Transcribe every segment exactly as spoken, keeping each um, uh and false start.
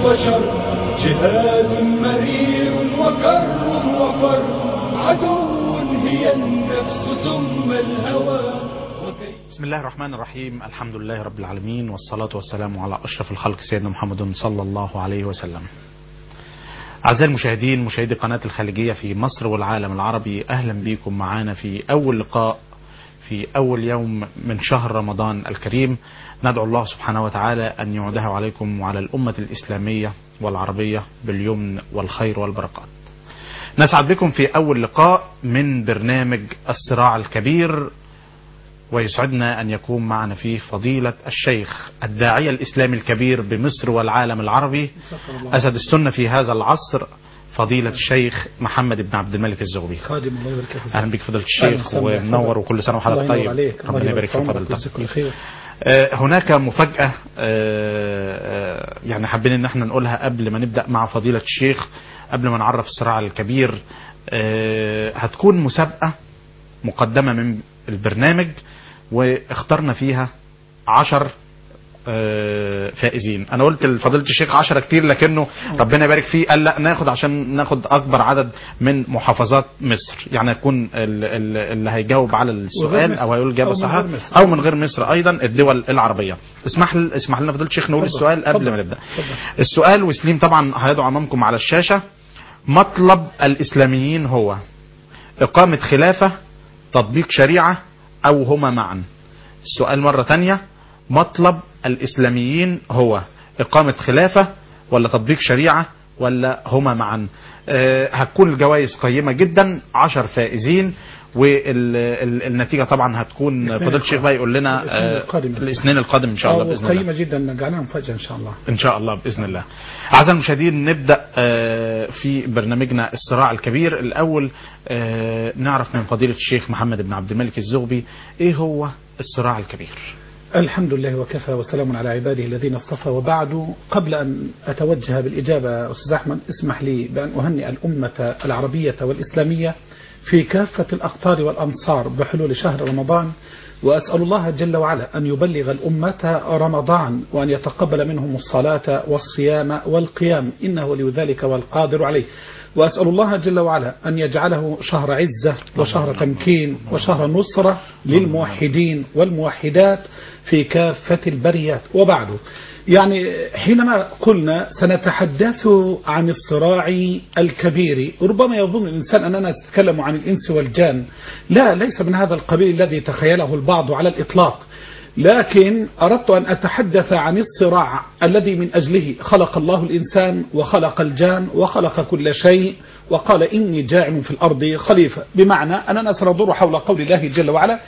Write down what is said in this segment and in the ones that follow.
البشر، جهاد مرير وكر وفر، عدو هي النفس ثم الهوى. بسم الله الرحمن الرحيم. الحمد لله رب العالمين، والصلاة والسلام على أشرف الخلق سيدنا محمد صلى الله عليه وسلم. أعزائي المشاهدين، مشاهدي قناة الخليجية في مصر والعالم العربي، أهلا بكم معنا في أول لقاء في أول يوم من شهر رمضان الكريم. ندعو الله سبحانه وتعالى أن يعوده عليكم وعلى الأمة الإسلامية والعربية باليمن والخير والبركات. نسعد بكم في أول لقاء من برنامج الصراع الكبير، ويسعدنا أن يكون معنا فيه فضيلة الشيخ الداعية الإسلامي الكبير بمصر والعالم العربي، أسد السنة في هذا العصر، فضيلة الشيخ محمد بن عبد الملك الزغبي. أهلا بك فضيلة الشيخ ومنور، وكل سنة وحضرتك طيب. ربنا يبارك في فضيلتك. هناك مفاجأة يعني حابين ان احنا نقولها قبل ما نبدأ مع فضيلة الشيخ، قبل ما نعرف الصراع الكبير. هتكون مسابقة مقدمة من البرنامج، واخترنا فيها عشر فائزين. انا قلت لفضيلة الشيخ عشرة كتير، لكنه ربنا يبارك فيه قال لا، ناخد عشان ناخد اكبر عدد من محافظات مصر، يعني يكون اللي هيجاوب على السؤال او هيقول اجابه صح او من غير مصر ايضا الدول العربيه. اسمح لي اسمح لنا فضيلة الشيخ نقول السؤال قبل ما نبدا. السؤال وسليم طبعا هيضع امامكم على الشاشه. مطلب الاسلاميين هو اقامه خلافه، تطبيق شريعه، او هما معا؟ السؤال مرة تانية، مطلب الإسلاميين هو إقامة خلافة ولا تطبيق شريعة ولا هما معا؟ أه هتكون الجوائز قيمة جدا، عشر فائزين، والنتيجة طبعا هتكون فضيلة الشيخ بقى يقول لنا أه الاثنين القادم إن شاء الله بإذن الله. قيمة جدا، نجعلها مفاجأة إن شاء الله. إن شاء الله بإذن الله. أعزائي المشاهدين، نبدأ أه في برنامجنا الصراع الكبير. الأول أه نعرف من فضيلة الشيخ محمد بن عبد الملك الزغبي إيه هو الصراع الكبير. الحمد لله وكفى وسلام على عباده الذين اصطفى، وبعد. قبل أن أتوجه بالإجابة أستاذ أحمد، اسمح لي بأن أهنئ الأمة العربية والإسلامية في كافة الأقطار والأمصار بحلول شهر رمضان، وأسأل الله جل وعلا أن يبلغ الأمة رمضان، وأن يتقبل منهم الصلاة والصيام والقيام، إنه ولي ذلك والقادر عليه. وأسأل الله جل وعلا أن يجعله شهر عزة وشهر تمكين وشهر نصرة للموحدين والموحدات في كافة البريات. وبعد، يعني حينما قلنا سنتحدث عن الصراع الكبير، ربما يظن الإنسان أننا نتكلم عن الإنس والجان. لا، ليس من هذا القبيل الذي تخيله البعض على الإطلاق، لكن أردت أن أتحدث عن الصراع الذي من أجله خلق الله الإنسان وخلق الجان وخلق كل شيء، وقال إني جاعل في الأرض خليفة، بمعنى أننا سندور حول قول الله جل وعلا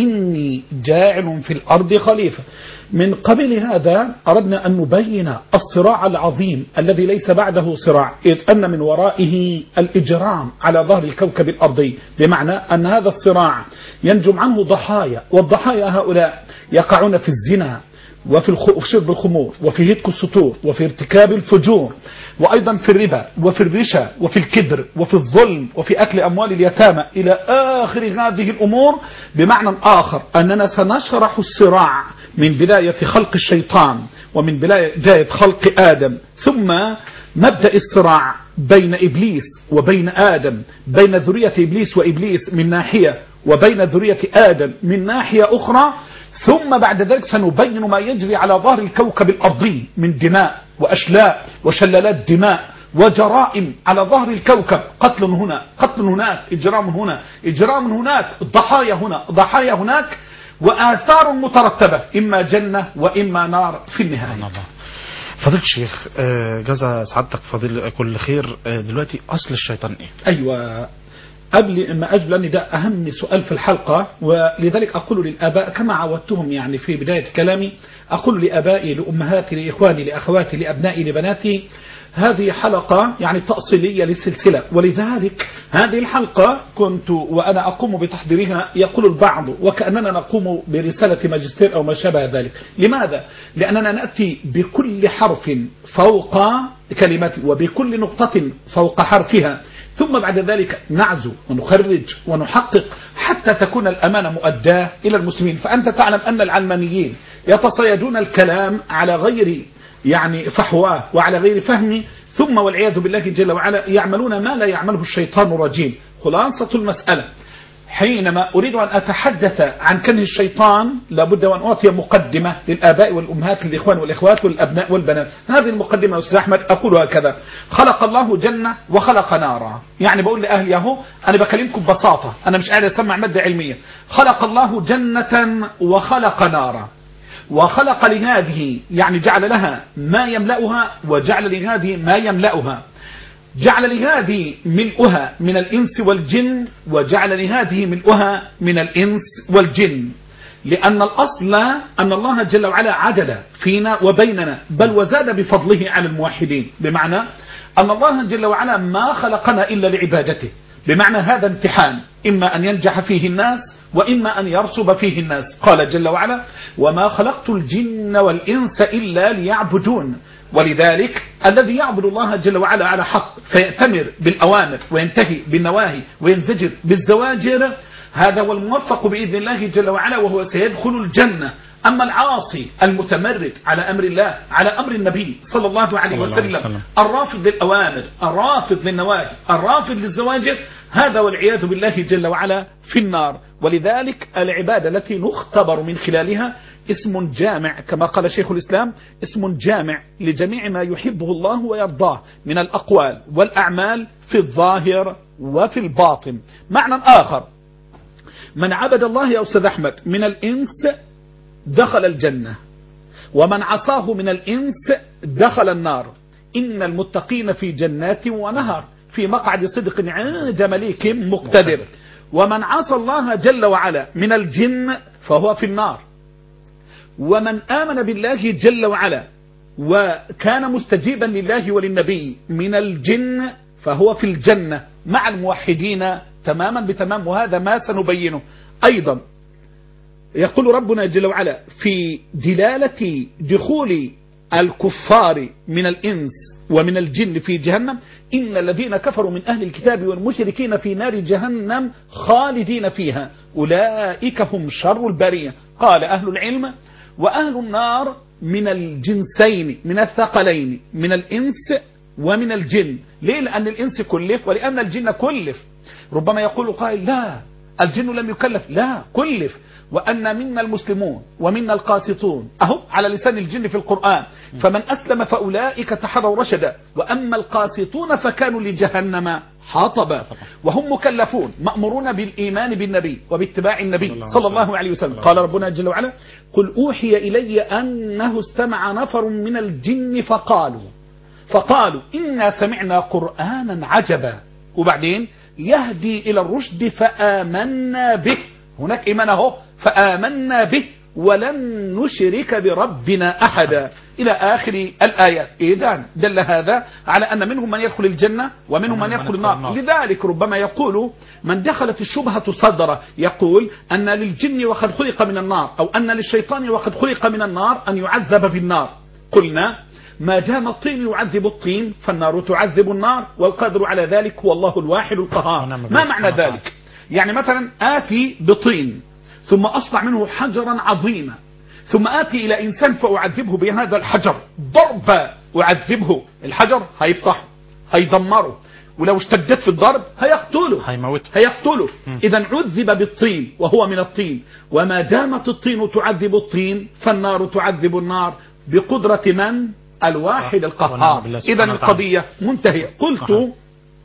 إني جاعل في الأرض خليفة. من قبل هذا أردنا أن نبين الصراع العظيم الذي ليس بعده صراع، إذ أن من ورائه الإجرام على ظهر الكوكب الأرضي، بمعنى أن هذا الصراع ينجم عنه ضحايا، والضحايا هؤلاء يقعون في الزنا وفي شرب الخمور وفي هتك السطور وفي ارتكاب الفجور، وأيضا في الربا وفي الرشا وفي الكدر وفي الظلم وفي أكل أموال اليتامى إلى آخر هذه الأمور. بمعنى آخر أننا سنشرح الصراع من بداية خلق الشيطان ومن بداية خلق آدم، ثم مبدأ الصراع بين إبليس وبين آدم، بين ذرية إبليس وإبليس من ناحية، وبين ذرية آدم من ناحية أخرى. ثم بعد ذلك سنبين ما يجري على ظهر الكوكب الأرضي من دماء وأشلاء وشلالات دماء وجرائم على ظهر الكوكب، قتل هنا، قتل هناك، إجرام هنا، إجرام هناك، ضحايا هنا، ضحايا هناك، وآثار مترتبة، إما جنة وإما نار في النهاية. فضيلة الشيخ جزا سعادتك فضيل كل خير. دلوقتي أصل الشيطان إيه؟ أيوة، قبل ما أجب، لأن ده أهم سؤال في الحلقة، ولذلك أقول للآباء كما عودتهم يعني في بداية كلامي، أقول لآبائي، لأمهاتي، لإخواني، لأخواتي، لأبنائي، لبناتي، هذه حلقة يعني تأصيلية للسلسلة، ولذلك هذه الحلقة كنت وأنا أقوم بتحضيرها يقول البعض وكأننا نقوم برسالة ماجستير أو ما شابه ذلك. لماذا؟ لأننا نأتي بكل حرف فوق كلمة وبكل نقطة فوق حرفها، ثم بعد ذلك نعزو ونخرج ونحقق حتى تكون الأمانة مؤداة إلى المسلمين. فأنت تعلم أن العلمانيين يتصيدون الكلام على غير يعني فحواه وعلى غير فهمه، ثم والعياذ بالله جل وعلا يعملون ما لا يعمله الشيطان الرجيم. خلاصة المسألة حينما أريد أن أتحدث عن كنه الشيطان لابد وأن أعطي مقدمة للآباء والأمهات للإخوان والإخوات والأبناء والبنات. هذه المقدمة يا أستاذ أحمد أقول هكذا: خلق الله جنة وخلق نارا. يعني بقول لأهلي أهو أنا بكلمكم ببساطة، أنا مش قاعد أسمع مادة علمية. خلق الله جنة وخلق نارا، وخلق لهذه يعني جعل لها ما يملأها وجعل لهذه ما يملأها، جعل لهذه ملؤها من الإنس والجن وجعل لهذه ملؤها من الإنس والجن، لأن الأصل أن الله جل وعلا عدل فينا وبيننا، بل وزاد بفضله على الموحدين، بمعنى أن الله جل وعلا ما خلقنا إلا لعبادته، بمعنى هذا امتحان إما أن ينجح فيه الناس وإما أن يرسب فيه الناس. قال جل وعلا: وما خلقت الجن والإنس إلا ليعبدون. ولذلك الذي يعبد الله جل وعلا على حق فيأتمر بالأوامر وينتهي بالنواهي وينزجر بالزواجر، هذا هو الموفق بإذن الله جل وعلا، وهو سيدخل الجنة. أما العاصي المتمرد على أمر الله، على أمر النبي صلى الله عليه وسلم، الرافض للأوامر، الرافض للنواهي، الرافض للزواجر، هذا والعياذ بالله جل وعلا في النار. ولذلك العبادة التي نختبر من خلالها اسم جامع، كما قال شيخ الإسلام: اسم جامع لجميع ما يحبه الله ويرضاه من الأقوال والأعمال في الظاهر وفي الباطن. معنى آخر: من عبد الله يا أستاذ أحمد من الإنس دخل الجنة، ومن عصاه من الإنس دخل النار. إن المتقين في جنات ونهر في مقعد صدق عند مليك مقتدر. ومن عصى الله جل وعلا من الجن فهو في النار. ومن آمن بالله جل وعلا وكان مستجيبا لله وللنبي من الجن فهو في الجنة مع الموحدين تماما بتمام. وهذا ما سنبينه أيضا. يقول ربنا جل وعلا في دلالة دخول الكفار من الإنس ومن الجن في جهنم: إن الذين كفروا من أهل الكتاب والمشركين في نار جهنم خالدين فيها أولئك هم شر البرية. قال أهل العلم: وأهل النار من الجنسين، من الثقلين، من الإنس ومن الجن. ليه؟ لأن الإنس كلف ولأن الجن كلف. ربما يقول قائل: لا، الجن لم يكلف. لا، كلف. وأن منا المسلمون ومنا القاسطون، أهو على لسان الجن في القرآن: فمن أسلم فأولئك تحروا رشدا، وأما القاسطون فكانوا لجهنم حطبا. وهم مكلفون مأمورون بالإيمان بالنبي وباتباع النبي صلى الله عليه وسلم. قال ربنا جل وعلا: قل أوحي إلي أنه استمع نفر من الجن فقالوا فقالوا إنا سمعنا قرآنا عجبا، وبعدين يهدي إلى الرشد فآمنا به. هناك إيمان اهو، فآمنا به ولن نشرك بربنا أحدا إلى آخر الآيات. إذن دل هذا على أن منهم من يدخل الجنة ومنهم من يدخل النار. لذلك ربما يقول من دخلت الشبهة صدره، يقول أن للجن وقد خلق من النار، أو أن للشيطان وقد خلق من النار أن يعذب في النار. قلنا: ما دام الطين يعذب الطين فالنار تعذب النار، والقادر على ذلك هو الله الواحد القهار. ما معنى ذلك؟ يعني مثلا آتي بطين ثم أصنع منه حجرا عظيما، ثم آتي إلى إنسان فأعذبه بهذا الحجر ضربا، أعذبه، الحجر هيبطح هيدمره، ولو اشتدت في الضرب هيقتله هيموته هيقتله إذا عذب بالطين وهو من الطين. وما دامت الطين تعذب الطين فالنار تعذب النار بقدرة من؟ الواحد القهار. إذا القضية منتهية. قلت: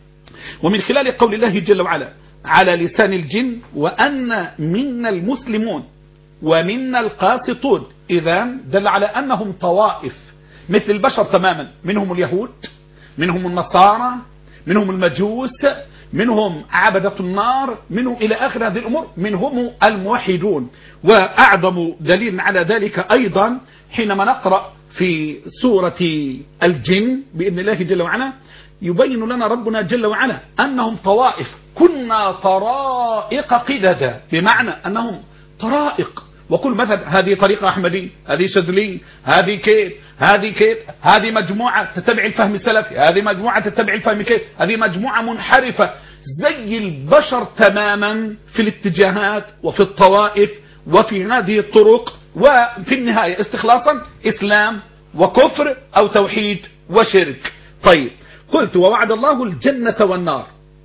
ومن خلال قول الله جل وعلا على لسان الجن: وأن منا المسلمون ومنا القاسطون. إذا دل على أنهم طوائف مثل البشر تماما، منهم اليهود، منهم النصارى، منهم المجوس، منهم عبدة النار، منهم إلى آخر هذه الأمور، منهم الموحدون. وأعظم دليل على ذلك أيضا حينما نقرأ في سورة الجن بإذن الله جل وعلا يبين لنا ربنا جل وعلا أنهم طوائف. كنا طرائق قددا، بمعنى أنهم طرائق، وكل مثل هذه طريقة أحمدي، هذه شاذلي، هذه كيت، هذه كيت، هذه مجموعة تتبع الفهم السلفي، هذه مجموعة تتبع الفهم كيت، هذه مجموعة منحرفة زي البشر تماما في الاتجاهات وفي الطوائف وفي هذه الطرق، وفي النهاية استخلاصا إسلام وكفر أو توحيد وشرك. طيب قلت ووعد الله الجنة والنار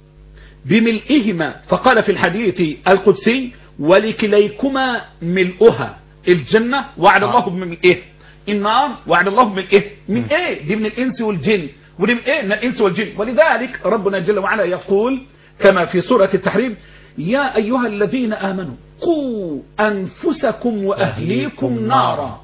بملئهما، فقال في الحديث القدسي ولكليكما ملؤها. الجنة وعد الله بملئه، النار وعد الله بملئه. من ايه؟ دي من الانس والجن، ودي من ايه؟ من الانس والجن. ولذلك ربنا جل وعلا يقول كما في سورة التحريم يا أيها الذين آمنوا قوا أنفسكم وأهليكم نارا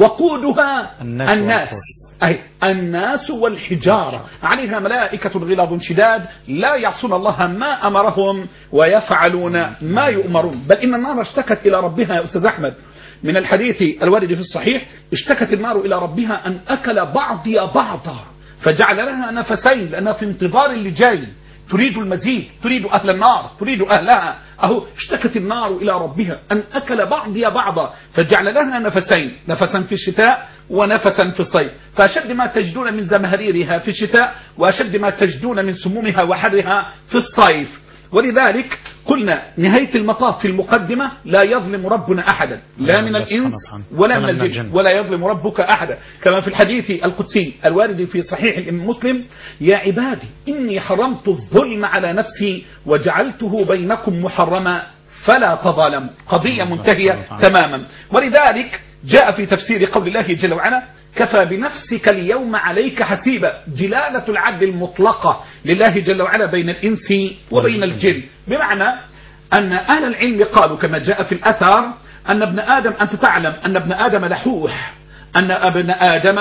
وقودها الناس, الناس. أي الناس والحجارة عليها ملائكة غلاظ شداد لا يعصون الله ما أمرهم ويفعلون ما يؤمرون. بل إن النار اشتكت إلى ربها يا أستاذ أحمد من الحديث الوارد في الصحيح، اشتكت النار إلى ربها أن أكل بعضي بعضا فجعل لها نفسين لأنها في انتظار اللي جاي، تريد المزيد، تريد أهل النار، تريد أهلها. أهو اشتكت النار إلى ربها أن أكل بعضي بعضا فجعل لها نفسين، نفسا في الشتاء ونفسا في الصيف، فأشد ما تجدون من زمهريرها في الشتاء وأشد ما تجدون من سمومها وحرها في الصيف. ولذلك قلنا نهاية المطاف في المقدمة لا يظلم ربنا أحدا لا من الإنس ولا من الجن ولا يظلم ربك أحدا، كما في الحديث القدسي الوارد في صحيح مسلم يا عبادي إني حرمت الظلم على نفسي وجعلته بينكم محرما فلا تظالموا. قضية منتهية تماما. ولذلك جاء في تفسير قول الله جل وعلا كفى بنفسك اليوم عليك حسيبا، جلالة العدل المطلقة لله جل وعلا بين الإنس وبين الجن، بمعنى أن أهل العلم قالوا كما جاء في الأثر أن ابن آدم، أنت تعلم أن ابن آدم لحوح، أن ابن آدم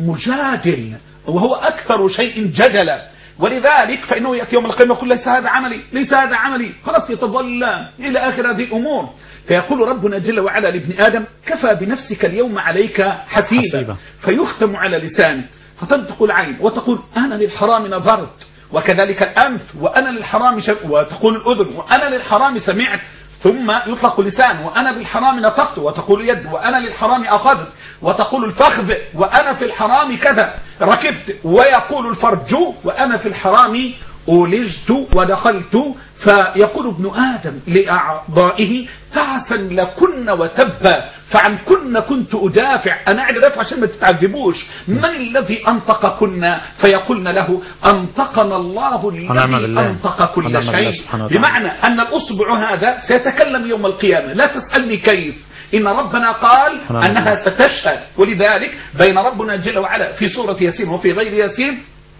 مجادل وهو أكثر شيء جدلا، ولذلك فإنه يأتي يوم القيامة يقول ليس هذا عملي ليس هذا عملي خلاص يتظلم إلى آخر هذه الأمور. فيقول ربنا جل وعلا لابن آدم كفى بنفسك اليوم عليك حسيبا, حسيبا. فيختم على لسانه فتنطق العين وتقول أنا للحرام نظرت، وكذلك الأنف وأنا للحرام شم... وتقول الأذن وأنا للحرام سمعت، ثم يطلق لسان وأنا بالحرام نطقت، وتقول يد وأنا للحرام أخذت، وتقول الفخذ وأنا في الحرام كذا ركبت، ويقول الفرج وأنا في الحرام أولجت ودخلت. فيقول ابن آدم لأعضائه تعسا لكن وتبا فعن كن كنت أدافع، أنا أعد دافع عشان ما تتعذبوش. من الذي أنطق كنا؟ فيقولن له أنطقنا الله الذي أنطق كل شيء، بمعنى أن الأصبع هذا سيتكلم يوم القيامة، لا تسألني كيف، إن ربنا قال أنها ستشهد. ولذلك بين ربنا جل وعلا في سورة ياسين وفي غير ياسين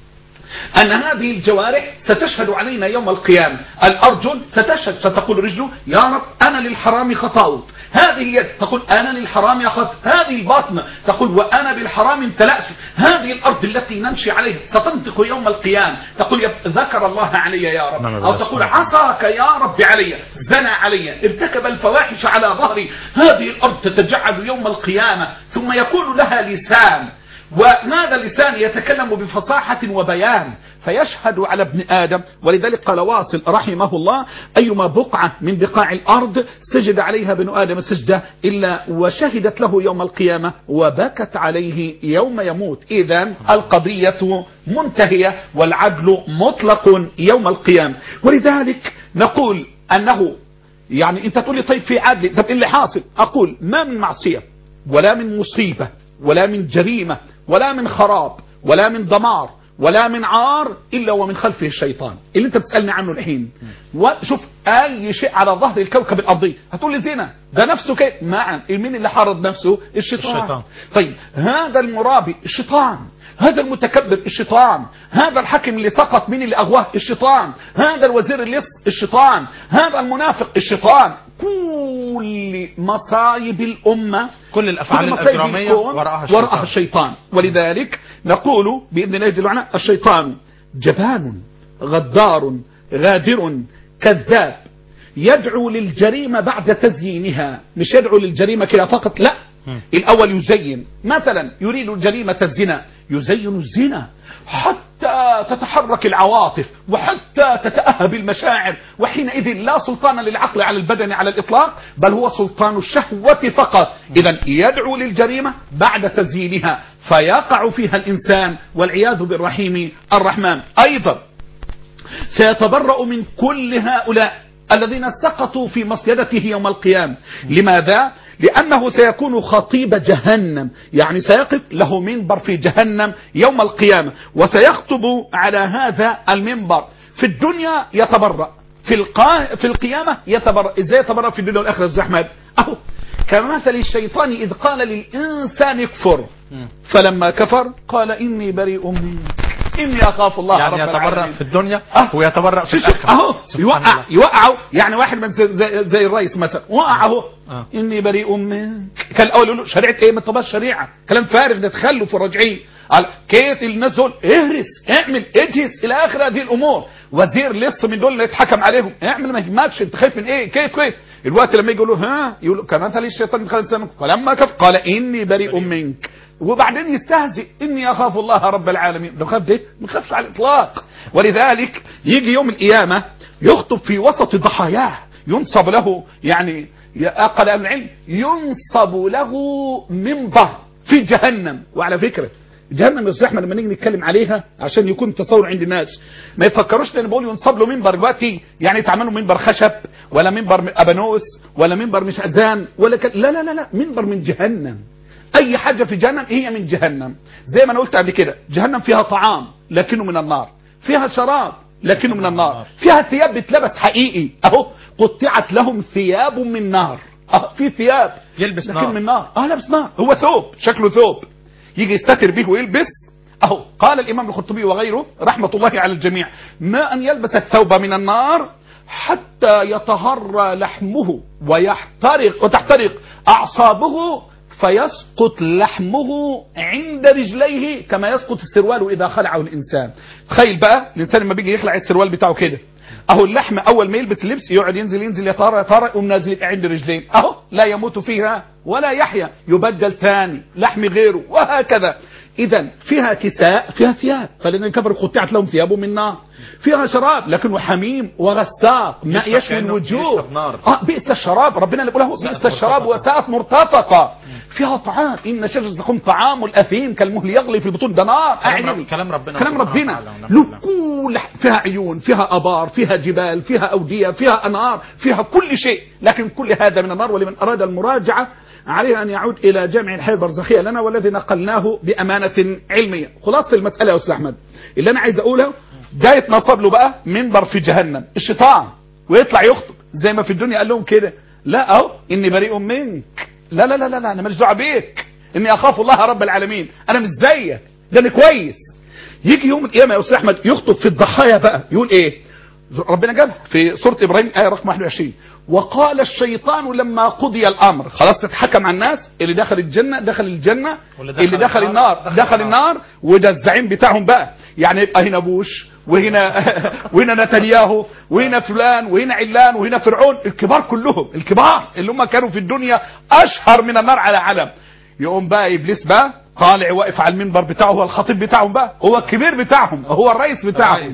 أن هذه الجوارح ستشهد علينا يوم القيامة. الأرجل ستشهد، ستقول رجله يا رب أنا للحرام خطأت، هذه اليد تقول أنا للحرام أخذت، هذه الباطنة تقول وأنا بالحرام امتلأت، هذه الأرض التي نمشي عليها ستنطق يوم القيامة تقول ذكر الله علي يا رب، أو تقول عصاك يا رب علي، زنى علي، ارتكب الفواحش على ظهري. هذه الأرض تتجعل يوم القيامة ثم يكون لها لسان، وهذا اللسان يتكلم بفصاحة وبيان فيشهد على ابن آدم. ولذلك قال واصل رحمه الله أيما بقعة من بقاع الأرض سجد عليها ابن آدم سجدة إلا وشهدت له يوم القيامة وبكت عليه يوم يموت. إذن القضية منتهية والعدل مطلق يوم القيامة. ولذلك نقول أنه يعني أنت تقول لي طيب في عدل، طب اللي حاصل أقول ما من معصية ولا من مصيبة ولا من جريمة ولا من خراب ولا من دمار ولا من عار إلا ومن خلفه الشيطان اللي انت بتسألني عنه الحين. وشوف أي شيء على ظهر الكوكب الأرضي هتقول لي زنا ده نفسه كيف معا، مين اللي حارض نفسه؟ الشيطان. الشيطان. طيب هذا المرابي الشيطان، هذا المتكبر الشيطان، هذا الحاكم اللي سقط مين اللي أغواه؟ الشيطان، هذا الوزير اللي الشيطان، هذا المنافق الشيطان. كل مصايب الأمة كل الأفعال الإجرامية وراءها الشيطان. وراءها الشيطان. ولذلك نقول بإذن الله جل وعلا الشيطان جبان غدار غادر كذاب يدعو للجريمة بعد تزيينها، مش يدعو للجريمة كده فقط، لا م. الأول يزين، مثلا يريد الجريمة الزنا يزين الزنا حتى تتحرك العواطف وحتى تتأهب المشاعر، وحينئذ لا سلطان للعقل على البدن على الإطلاق بل هو سلطان الشهوة فقط. إذن يدعو للجريمة بعد تزيينها فيقع فيها الإنسان والعياذ بالرحيم الرحمن. أيضا سيتبرأ من كل هؤلاء الذين سقطوا في مصيدته يوم القيامة. لماذا؟ لأنه سيكون خطيب جهنم، يعني سيقف له منبر في جهنم يوم القيامة وسيخطب على هذا المنبر. في الدنيا يتبرأ، في القا... في القيامة يتبرأ. ازاي يتبرأ في الدنيا والآخرة يا أحمد؟ أهو كمثل الشيطان إذ قال للإنسان اكفر فلما كفر قال إني بريء منك إني أخاف الله يعني رب يتبرأ العالمين. في الدنيا أه. ويتبرأ في الآخرة. أهو يوقع يوقعه، يعني واحد من زي, زي, زي الرئيس مثلا وقعه أه. إني بريء منك. كان الأول يقول له شريعة إيه؟ ما تبقاش شريعة، كلام فارغ ده تخلف ورجعي. قال كيت الناس دول اهرس اعمل اجهز الى اخر هذه الامور. وزير لسه من دول اللي يتحكم عليهم اعمل ما يهمكش، انت خايف من ايه؟ كيت كيت الوقت لما يقولوا ها يقولوا كمثل الشيطان دخل لسانه فلما كفر قال اني بريء منك، وبعدين يستهزئ اني اخاف الله رب العالمين. لو خاف ده ما خافش على الاطلاق. ولذلك يجي يوم القيامه يخطب في وسط ضحاياه، ينصب له، يعني قال اهل العلم ينصب له منبر في جهنم. وعلى فكره جهنم يا استاذ احمد لما نيجي نتكلم عليها عشان يكون تصور عند الناس ما يفكروش ان انا بقول ينصب له منبر دلوقتي يعني يتعمل له منبر خشب ولا منبر ابانوس ولا منبر مش اذان ولا ك... لا لا لا لا منبر من جهنم. اي حاجه في جهنم هي من جهنم. زي ما انا قلت قبل كده جهنم فيها طعام لكنه من النار، فيها شراب لكنه من النار، فيها ثياب بتلبس حقيقي اهو قطعت لهم ثياب من نار. اه في ثياب يلبس لكن نار من نار. اه لابس نار، هو ثوب شكله ثوب يجي يستتر به ويلبس اهو. قال الامام القرطبي وغيره رحمه الله على الجميع ما ان يلبس الثوب من النار حتى يتهرى لحمه ويحترق وتحترق اعصابه فيسقط لحمه عند رجليه كما يسقط السروال اذا خلعه الانسان. تخيل بقى الانسان لما بيجي يخلع السروال بتاعه كده اهو اللحم اول ما يلبس اللبس يقعد ينزل ينزل يتهرى يتهرى يقوم نازل عند رجلين اهو لا يموت فيها ولا يحيا يبدل ثاني لحم غيره وهكذا. اذا فيها كساء فيها ثياب فالذين كفروا قطعت لهم ثياب من نار، فيها شراب لكنه حميم وغساق ماء يشوي الوجوه. اه بئس الشراب ربنا اللي بيقول بئس الشراب وساءت مرتفقه. فيها طعام ان شجره الزقوم طعام الاثيم كالمهل يغلي في البطون ده نار. كلام, رب كلام ربنا كلام ربنا لكل فيها عيون فيها ابار فيها جبال فيها اوديه فيها انهار فيها كل شيء، لكن كل هذا من النار. ولمن اراد المراجعه عليه أن يعود إلى جامع الحياة البرزخية لنا والذي نقلناه بأمانة علمية. خلاصة المسألة يا أستاذ أحمد اللي أنا عايز أقوله ده يتنصب له بقى منبر في جهنم الشيطان ويطلع يخطب زي ما في الدنيا قال لهم كده لا أهو إني بريء منك لا لا لا لا, لا أنا ماليش دعوة بيك إني أخاف الله رب العالمين أنا مش زيك ده أنا كويس. يجي يوم القيامة يا أستاذ أحمد يخطب في الضحايا بقى يقول إيه؟ ربنا جابها في سورة إبراهيم آية رقم واحد وعشرين وقال الشيطان لما قضي الأمر خلاص تتحكم على الناس اللي دخل الجنة دخل الجنة دخل اللي دخل النار دخل, دخل النار وده الزعيم بتاعهم بقى يعني يبقى هنا بوش وهنا وهنا نتنياهو وهنا فلان وهنا علان وهنا فرعون الكبار كلهم الكبار اللي هم كانوا في الدنيا أشهر من النار على علم. يقوم بقى إبليس بقى طالع واقف على المنبر بتاعه هو الخطيب بتاعهم بقى هو الكبير بتاعهم هو الرئيس بتاعهم.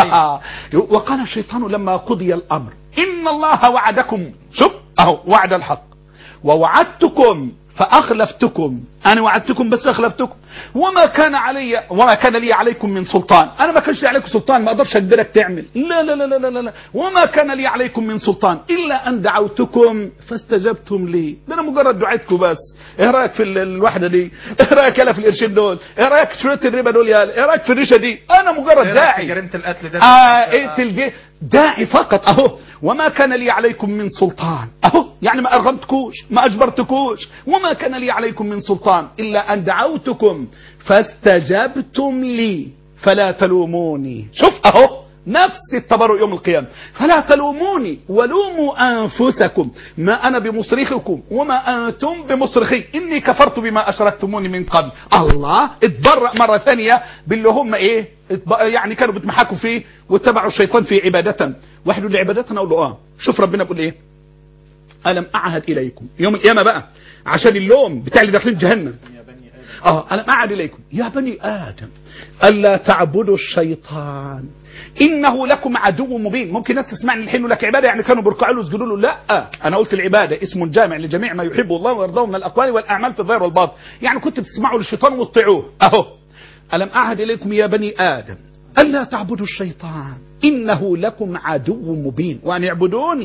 وقال الشيطان لما قضي الأمر إن الله وعدكم شوف أهو وعد الحق ووعدتكم فأخلفتكم أنا وعدتكم بس أخلفتكم وما كان علي وما كان لي عليكم من سلطان أنا ما كانش لي عليكم سلطان ما أقدرش أجبرك تعمل لا لا لا لا لا لا وما كان لي عليكم من سلطان إلا أن دعوتكم فاستجبتم لي ده أنا مجرد دعيتكم بس. إيه رأيك في الوحدة دي؟ إيه رأيك يلا في القرشين دول؟ إيه رأيك في شوية الربا دول يلا؟ إيه رأيك في الريشة دي؟ أنا مجرد إيه داعي جريمة القتل ده آه اقتل دي داعي فقط اهو وما كان لي عليكم من سلطان اهو يعني ما ارغمتكوش ما اجبرتكوش وما كان لي عليكم من سلطان الا ان دعوتكم فاستجبتم لي فلا تلوموني. شوف اهو نفس التبرؤ يوم القيامة فلا تلوموني ولوموا أنفسكم ما أنا بمصرخكم وما أنتم بمصرخي إني كفرت بما أشركتموني من قبل. الله اتبرأ مرة ثانية باللي هم إيه يعني كانوا بتمحكوا فيه واتبعوا الشيطان في عبادة واحد يقول لي عبادتنا أقول له آه شوف ربنا بيقول إيه ألم أعهد إليكم يوم القيامة بقى عشان اللوم بتاع اللي داخلين جهنم آه ألم أعهد إليكم يا بني آدم ألا تعبدوا الشيطان إنه لكم عدو مبين. ممكن ناس تسمعني الحين لك عبادة يعني كانوا بيركعوا له ويسجدوا له لا أنا قلت العبادة اسم جامع لجميع ما يحبه الله ويرضاه من الأقوال والأعمال في الظاهر والباطن يعني كنت بتسمعوا للشيطان وتطيعوه أهو ألم أعهد إليكم يا بني آدم ألا تعبدوا الشيطان إنه لكم عدو مبين وأن يعبدوني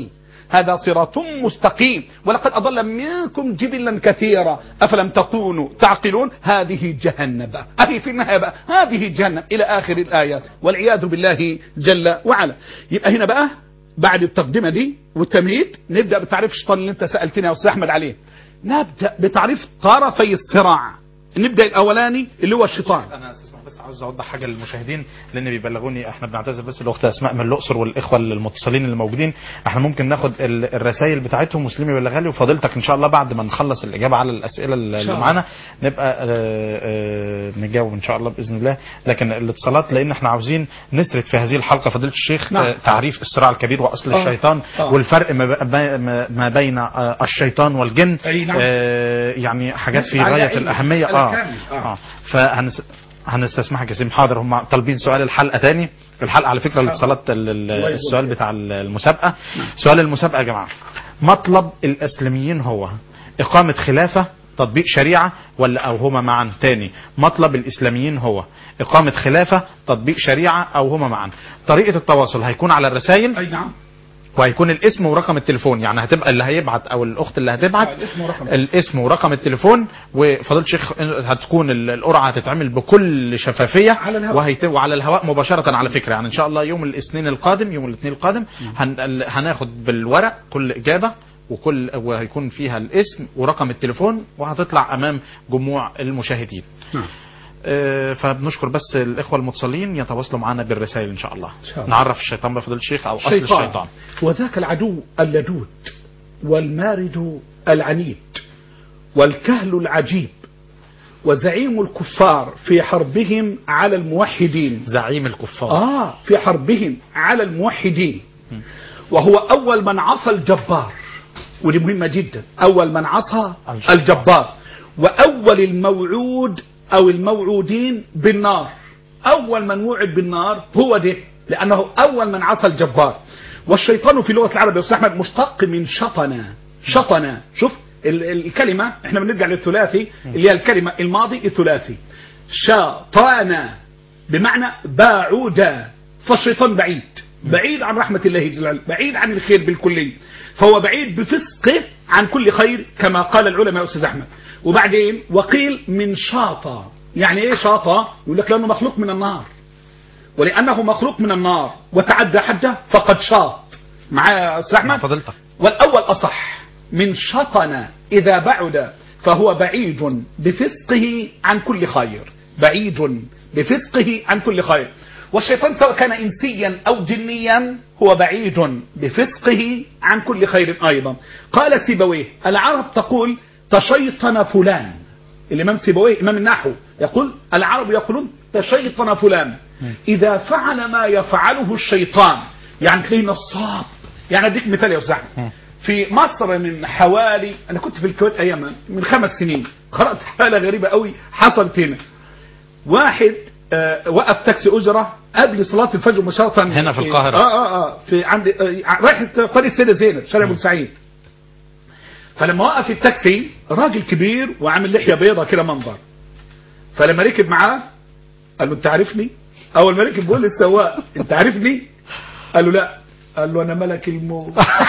هذا صراط مستقيم ولقد أضل منكم جبلا كثيرا أفلم تكونوا تعقلون هذه جهنم بقى. أهي في النهاية بقى هذه جهنم إلى آخر الآيات والعياذ بالله جل وعلا. يبقى هنا بقى بعد التقدمة دي والتمهيد نبدأ بتعريف الشيطان اللي انت سألتني يا أستاذ أحمد عليه. نبدأ بتعريف طرفي الصراع. نبدأ الأولاني اللي هو الشيطان. انا استسمح بس عاوز اوضح حاجه للمشاهدين لان بيبلغوني احنا بنعتذر بس الاخت اسماء من الاقصر والاخوه المتصلين اللي موجودين. احنا ممكن ناخد الرسائل بتاعتهم مسلم يبلغها لي وفضيلتك ان شاء الله بعد ما نخلص الاجابه على الاسئله اللي معانا نبقى آآ آآ نجاوب ان شاء الله باذن الله. لكن الاتصالات لان احنا عاوزين نسرد في هذه الحلقه فضيله الشيخ نعم. تعريف الصراع الكبير واصل أوه. الشيطان أوه. والفرق ما, ما بين الشيطان والجن نعم. يعني حاجات في غايه الاهميه اه, آه. فهنس هنستسمحك يا سيدي. حاضر هم طالبين سؤال الحلقه تاني. الحلقه على فكره الاتصالات السؤال بتاع المسابقه. سؤال المسابقه يا جماعه مطلب الاسلاميين هو اقامه خلافه تطبيق شريعه ولا او هما معا؟ تاني مطلب الاسلاميين هو اقامه خلافه تطبيق شريعه او هما معا. طريقه التواصل هيكون على الرسائل اي نعم وهيكون الاسم ورقم التليفون. يعني هتبقى اللي هيبعت او الاخت اللي هتبعت الاسم ورقم, الاسم ورقم التليفون. وفضيله الشيخ هتكون القرعه هتتعمل بكل شفافيه على الهواء. وهيت... وعلى الهواء مباشره على فكره. يعني ان شاء الله يوم الاثنين القادم يوم الاثنين القادم هن... هناخد بالورق كل اجابه وكل وهيكون فيها الاسم ورقم التليفون وهتطلع امام جموع المشاهدين. نعم. فبنشكر بس الإخوة المتصلين يتواصلوا معنا بالرسائل إن شاء الله. شاء الله. نعرف الشيطان بفضل الشيخ أو أصل الشيطان. الشيطان وذاك العدو اللدود والمارد العنيد والكهل العجيب وزعيم الكفار في حربهم على الموحدين. زعيم الكفار آه في حربهم على الموحدين م. وهو أول من عصى الجبار. ودي مهمة جدا. أول من عصى الجبار وأول الموعود أو الموعودين بالنار. أول من وعد بالنار هو ده لأنه أول من عصى الجبار. والشيطان في لغة العرب يا أستاذ أحمد مشتق من شطنا. شطنا شوف الكلمة احنا بنرجع للثلاثي اللي هي الكلمة الماضي الثلاثي شطانا بمعنى باعودا. فالشيطان بعيد بعيد عن رحمة الله جل وعلا بعيد عن الخير بالكلي. فهو بعيد بفسقه عن كل خير كما قال العلماء يا أستاذ أحمد. وبعدين وقيل من شاطة. يعني ايه شاطة؟ يقول لك لأنه مخلوق من النار ولأنه مخلوق من النار وتعدى حده فقد شاط. معايا أستاذ أحمد؟ فضلتك. والأول أصح من شطنا إذا بعد فهو بعيد بفسقه عن كل خير. بعيد بفسقه عن كل خير. والشيطان سواء كان إنسيا أو جنيا هو بعيد بفسقه عن كل خير أيضا. قال سيبويه العرب تقول تشيطن فلان. الإمام سيبويه إمام النحو يقول العرب يقولون تشيطن فلان إذا فعل ما يفعله الشيطان. يعني تلاقيه نصاب. يعني أديك مثال يا أستاذ في مصر من حوالي أنا كنت في الكويت أيام من خمس سنين قرأت حالة غريبة قوي حصلت هنا. واحد آه وقف تاكسي أجرة قبل صلاة الفجر مباشرة هنا في القاهرة. آه آه آه في عند آه رايح طريق السيدة زينب شارع بورسعيد. فلما وقف التاكسي راجل كبير وعامل لحية بيضة كده منظر. فلما ركب معاه قال له انت عارفني؟ اول ما ركب بيقول للسواق انت عارفني؟ قال له لا. قال له انا ملك الموت.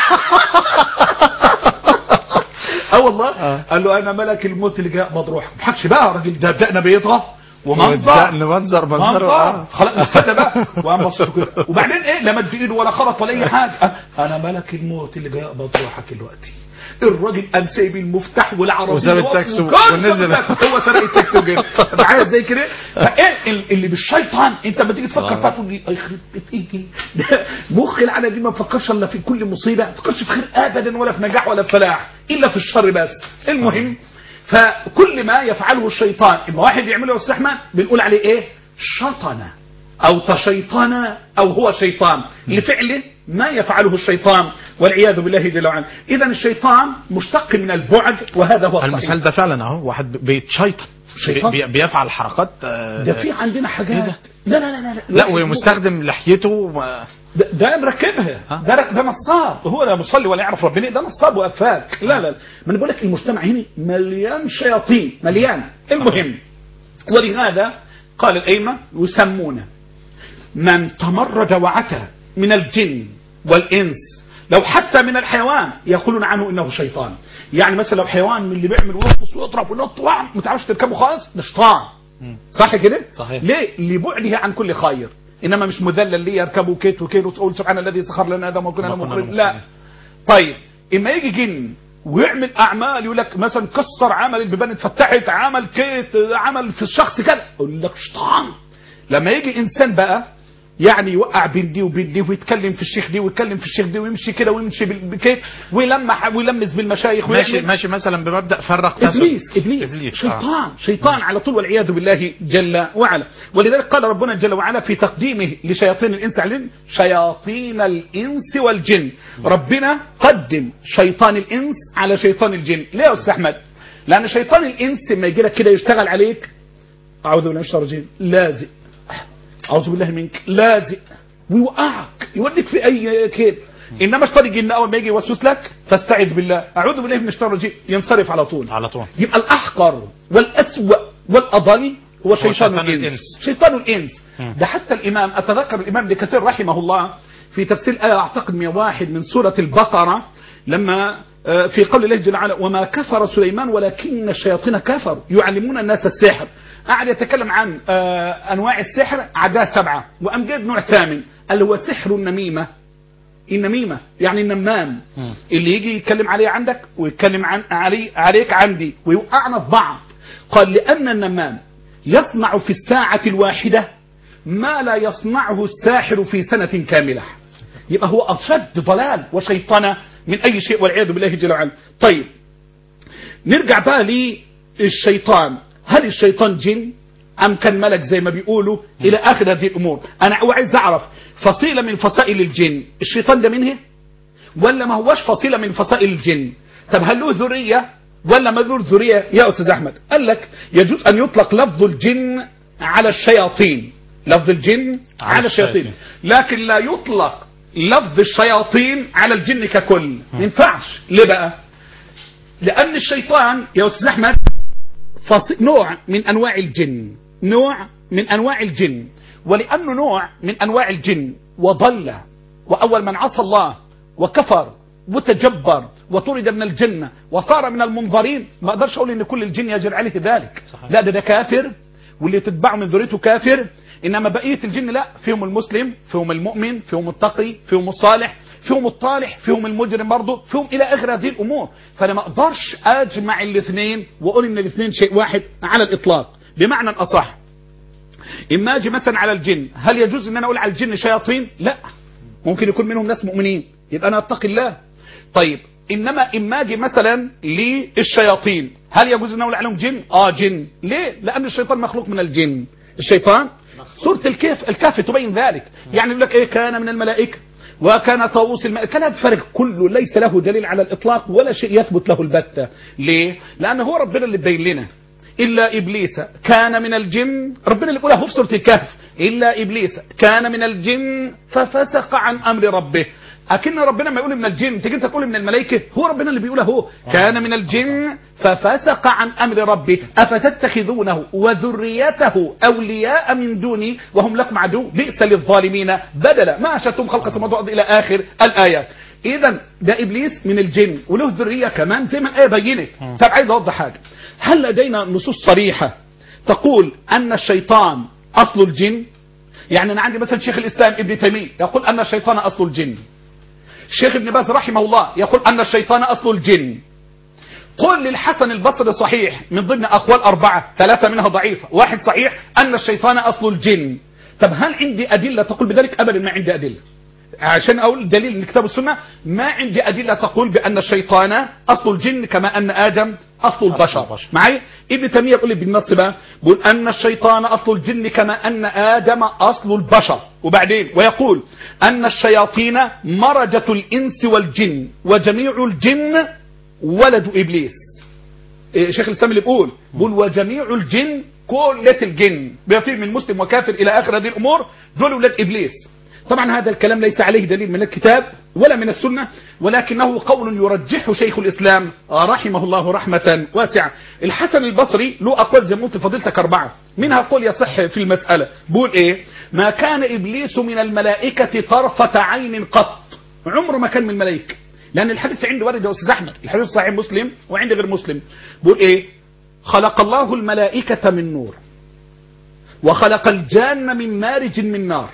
اه والله قال له انا ملك الموت اللي جاء مضروح. ما حدش بقى راجل ده دقنا بيضة ومنظر منظر منظر اه خلاص استنى بقى وبعدين ايه لا مد ايده ولا خبط ولا اي حاجه. انا ملك الموت اللي جاي اقبض روحك دلوقتي. الراجل قام سايب المفتاح والعربيه وساب التاكسي ونزل. هو سرق التاكسي وجري معايا زي كده. فايه اللي بالشيطان انت لما تيجي تفكر فيها تقول لي يخرب بيت ايدي مخ العالم دي ما بفكرش الا في كل مصيبه ما بفكرش في خير ابدا ولا في نجاح ولا في فلاح الا في الشر بس. المهم فكل ما يفعله الشيطان اما واحد يعمله يا استاذ احمد بنقول عليه ايه شطنه او تشيطن او هو شيطان لفعله ما يفعله الشيطان والعياذ بالله جل وعلا. اذا الشيطان مشتق من البعد وهذا هو الصحيح. المثال ده فعلا اهو واحد بيتشيطن بي بيفعل حركات ده في عندنا حاجات لا لا لا لا لا ومستخدم لحيته و... ده, ده مركبها ده ده نصاب. هو لا مصلي ولا يعرف ربنا ده نصاب وافاك. لا لا ما انا بقول لك المجتمع هنا مليان شياطين مليان. المهم ولهذا قال الأئمة يسمون من تمرد وعتى من الجن والإنس لو حتى من الحيوان يقولون عنه انه شيطان. يعني مثلا لو حيوان من اللي بيعمل ويرقص ويضرب وينط ما تعرفش تركبه خالص، ده شيطان. صح كده؟ صحيح. ليه؟ لبعده عن كل خير. انما مش مذلل ليه يركبوا كيت وكيت وتقول سبحان الذي سخر لنا هذا وما كنا مقرنين. لا. طيب اما يجي جن ويعمل اعمال يقول لك مثلا كسر عمل البيبان اتفتحت، عمل كيت، عمل في الشخص كده، اقول لك شيطان. لما يجي انسان بقى يعني يوقع بين دي وبين دي ويتكلم في الشيخ دي ويتكلم في الشيخ دي ويمشي كده ويمشي بالكيت ويلمح ويلمس بالمشايخ ماشي ماشي مثلا بمبدا فرق ابليس ابليس, إبليس. شيطان آه. شيطان على طول والعياذ بالله جل وعلا. ولذلك قال ربنا جل وعلا في تقديمه لشياطين الانس على الجن شياطين الانس والجن. ربنا قدم شيطان الانس على شيطان الجن. ليه يا استاذ احمد؟ لان شيطان الانس لما يجي لك كده يشتغل عليك اعوذ بالله من الشيطان الرجيم لازق، أعوذ بالله منك لازق ويوقعك يوديك في أي كيد. إنما الشيطان الجن أول ما يجي يوسوس لك فاستعذ بالله أعوذ بالله من الشيطان الرجيم ينصرف على طول على طول. يبقى الأحقر والأسوأ والأضل هو شيطان, شيطان الإنس. الإنس شيطان الإنس. ده حتى الإمام أتذكر الإمام ابن كثير رحمه الله في تفسير آية أعتقد مئة وواحد من سورة البقرة لما في قول الله جل وعلا وما كفر سليمان ولكن الشياطين كفروا يعلمون الناس السحر. قاعد يتكلم عن انواع السحر عداه سبعه وقام جايب نوع ثامن اللي هو سحر النميمه. النميمه يعني النمام اللي يجي يتكلم عليه عندك ويتكلم عن علي عليك عندي ويوقعنا في بعض. قال لان النمام يصنع في الساعه الواحده ما لا يصنعه الساحر في سنه كامله. يبقى هو اشد ضلال وشيطنه من اي شيء والعياذ بالله جل وعلا. طيب نرجع بقى للشيطان. هل الشيطان جن أم كان ملك زي ما بيقولوا إلى آخر هذه الأمور؟ أنا عايز أعرف فصيلة من فصائل الجن الشيطان ده منه ولا ما هوش فصيلة من فصائل الجن؟ طب هل له ذرية ولا ما له ذرية يا أستاذ أحمد؟ قال لك يجوز أن يطلق لفظ الجن على الشياطين، لفظ الجن على الشياطين، لكن لا يطلق لفظ الشياطين على الجن ككل. ما ينفعش. ليه بقى؟ لأن الشيطان يا أستاذ أحمد نوع من أنواع الجن، نوع من أنواع الجن، ولأنه نوع من أنواع الجن وضل وأول من عصى الله وكفر وتجبر وطرد من الجنة وصار من المنظرين ما أقدرش أقول إن كل الجن يجري عليه ذلك. صحيح. لا ده ده كافر واللي تتبعه من ذريته كافر. إنما بقية الجن لا، فيهم المسلم فيهم المؤمن فيهم التقي فيهم الصالح فيهم الطالح فيهم المجرم برضه فيهم الى اخر هذه الامور. فانا ما اقدرش اجمع الاثنين واقول ان الاثنين شيء واحد على الاطلاق. بمعنى الاصح اما اجي مثلا على الجن هل يجوز ان انا اقول على الجن شياطين؟ لا، ممكن يكون منهم ناس مؤمنين يبقى انا اتقي الله. طيب انما اما اجي مثلا للشياطين هل يجوز ان اقول عليهم جن؟ اه جن. ليه؟ لان الشيطان مخلوق من الجن. الشيطان سوره الكهف الكهف تبين ذلك. يعني يقول لك ايه كان من الملائكه وكان طاووس الماء. كلام فارغ كله ليس له دليل على الإطلاق ولا شيء يثبت له البتة. ليه؟ لأنه هو ربنا اللي بين لنا إلا إبليس كان من الجن. ربنا اللي بيقولها في سورة الكهف إلا إبليس كان من الجن ففسق عن أمر ربه. أكن ربنا ما يقول من الجن تيجي انت تقول من الملائكة. هو ربنا اللي بيقولها هو كان من الجن ففسق عن أمر ربه أفتتخذونه وذريته أولياء من دوني وهم لكم عدو بئس للظالمين بدلا ما أشهدتم خلق السماوات والأرض إلى آخر الآيات. إذا ده إبليس من الجن وله ذرية كمان زي ما الآية بينت. طب عايز أوضح حاجة. هل لدينا نصوص صريحة تقول أن الشيطان أصل الجن؟ يعني أنا عندي مثلا شيخ الإسلام ابن تيمية يقول أن الشيطان أصل الجن. الشيخ ابن باز رحمه الله يقول أن الشيطان أصل الجن. قل للحسن البصري صحيح من ضمن أقوال أربعة ثلاثة منها ضعيفة واحد صحيح أن الشيطان أصل الجن. طب هل عندي أدلة تقول بذلك؟ أبدا ما عندي أدلة. عشان أقول دليل من كتاب السنة ما عندي أدلة تقول بأن الشيطان أصل الجن كما أن آدم أصل البشر. معي ابن تيمية يقول بالنص بقى بيقول أن الشيطان أصل الجن كما أن آدم أصل البشر. وبعدين ويقول أن الشياطين مرجة الإنس والجن وجميع الجن ولد إبليس. شيخ الإسلام اللي بيقول بيقول وجميع الجن كلة الجن بما فيه من مسلم وكافر إلى آخر هذه الأمور دول ولاد إبليس. طبعا هذا الكلام ليس عليه دليل من الكتاب ولا من السنة ولكنه قول يرجحه شيخ الإسلام رحمه الله رحمة واسعة. الحسن البصري له أقوال زي ما قلت فضيلتك أربعة منها قول يصح في المسألة. بقول إيه ما كان إبليس من الملائكة طرفة عين قط. عمره ما كان من الملائكة. لأن الحديث عندي وارد يا أستاذ أحمد، الحديث صحيح مسلم وعند غير مسلم، بيقول إيه؟ خلق الله الملائكة من نور، وخلق الجان من مارج من نار،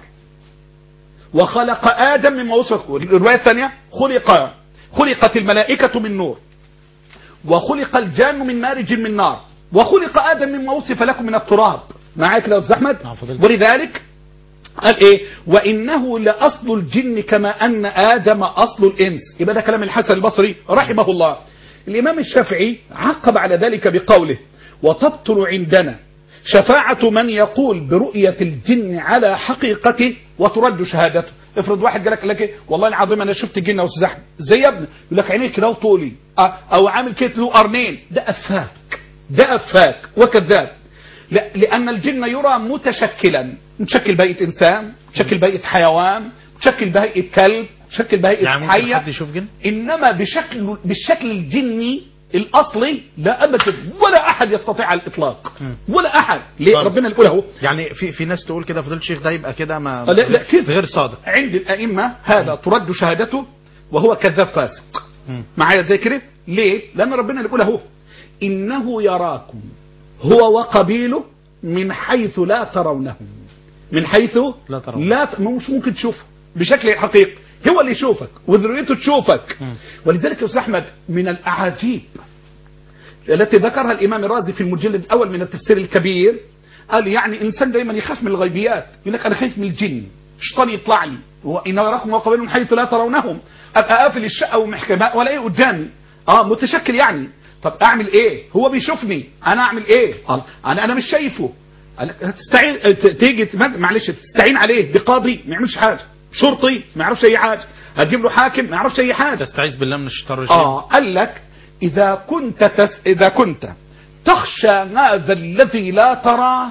وخلق آدم من موصف. الرواية الثانية خلق خلقت الملائكة من نور، وخلق الجان من مارج من نار، وخلق آدم مما وصف لكم من التراب. معاك يا أستاذ أحمد؟ ولذلك قال ايه؟ وانه لاصل الجن كما ان ادم اصل الانس. يبقى ده كلام الحسن البصري رحمه الله. الامام الشافعي عقب على ذلك بقوله: وتبطل عندنا شفاعة من يقول برؤية الجن على حقيقته وترد شهادته. افرض واحد قال لك ايه؟ والله العظيم انا شفت الجن يا استاذ احمد. ازاي يا ابني؟ يقول لك عينيه كده وطولي، او عامل كده له قرنين. ده افاك، ده افاك وكذاب. لا، لأن الجن يرى متشكلا، متشكل بهيئة إنسان، متشكل بهيئة حيوان، متشكل بهيئة كلب، متشكل بهيئة يعني حية. ممكن حد يشوف جن؟ إنما بشكل بالشكل الجني الأصلي لا أبدا، ولا أحد يستطيع على الإطلاق، ولا أحد. ليه؟ خالص. ربنا يقول اهو. يعني في في ناس تقول كده فضيلة الشيخ ده يبقى كده ما لا لا كده غير صادق عند الأئمة. هذا ترد شهادته وهو كذاب فاسق. مم. معايا زي كده؟ ليه؟ لأن ربنا يقول اهو: إنه يراكم هو وقبيله من حيث لا ترونهم. من حيث لا ترون. لا ت... مش ممكن تشوفه بشكل حقيقي، هو اللي يشوفك وذريته تشوفك. م. ولذلك يا أستاذ أحمد من الأعاجيب التي ذكرها الإمام الرازي في المجلد الأول من التفسير الكبير، قال يعني إنسان دايما يخاف من الغيبيات، يقول لك أنا خايف من الجن، شيطان يطلع لي، وإنه يراكم وقبيله من حيث لا ترونهم، أبقى قافل الشقة ومحكمة ولا إيه قدامي، آه متشكل يعني. طب اعمل ايه؟ هو بيشوفني، انا اعمل ايه؟ انا انا مش شايفه. تستعين تيجي معلش تستعين عليه بقاضي ما يعملش حاجه، شرطي ما يعرفش اي حاجه، هتجيب له حاكم ما يعرفش اي حاجه. تستعيذ بالله من الشيطان الرجيم. اه قال لك اذا كنت تس... اذا كنت تخشى هذا الذي لا تراه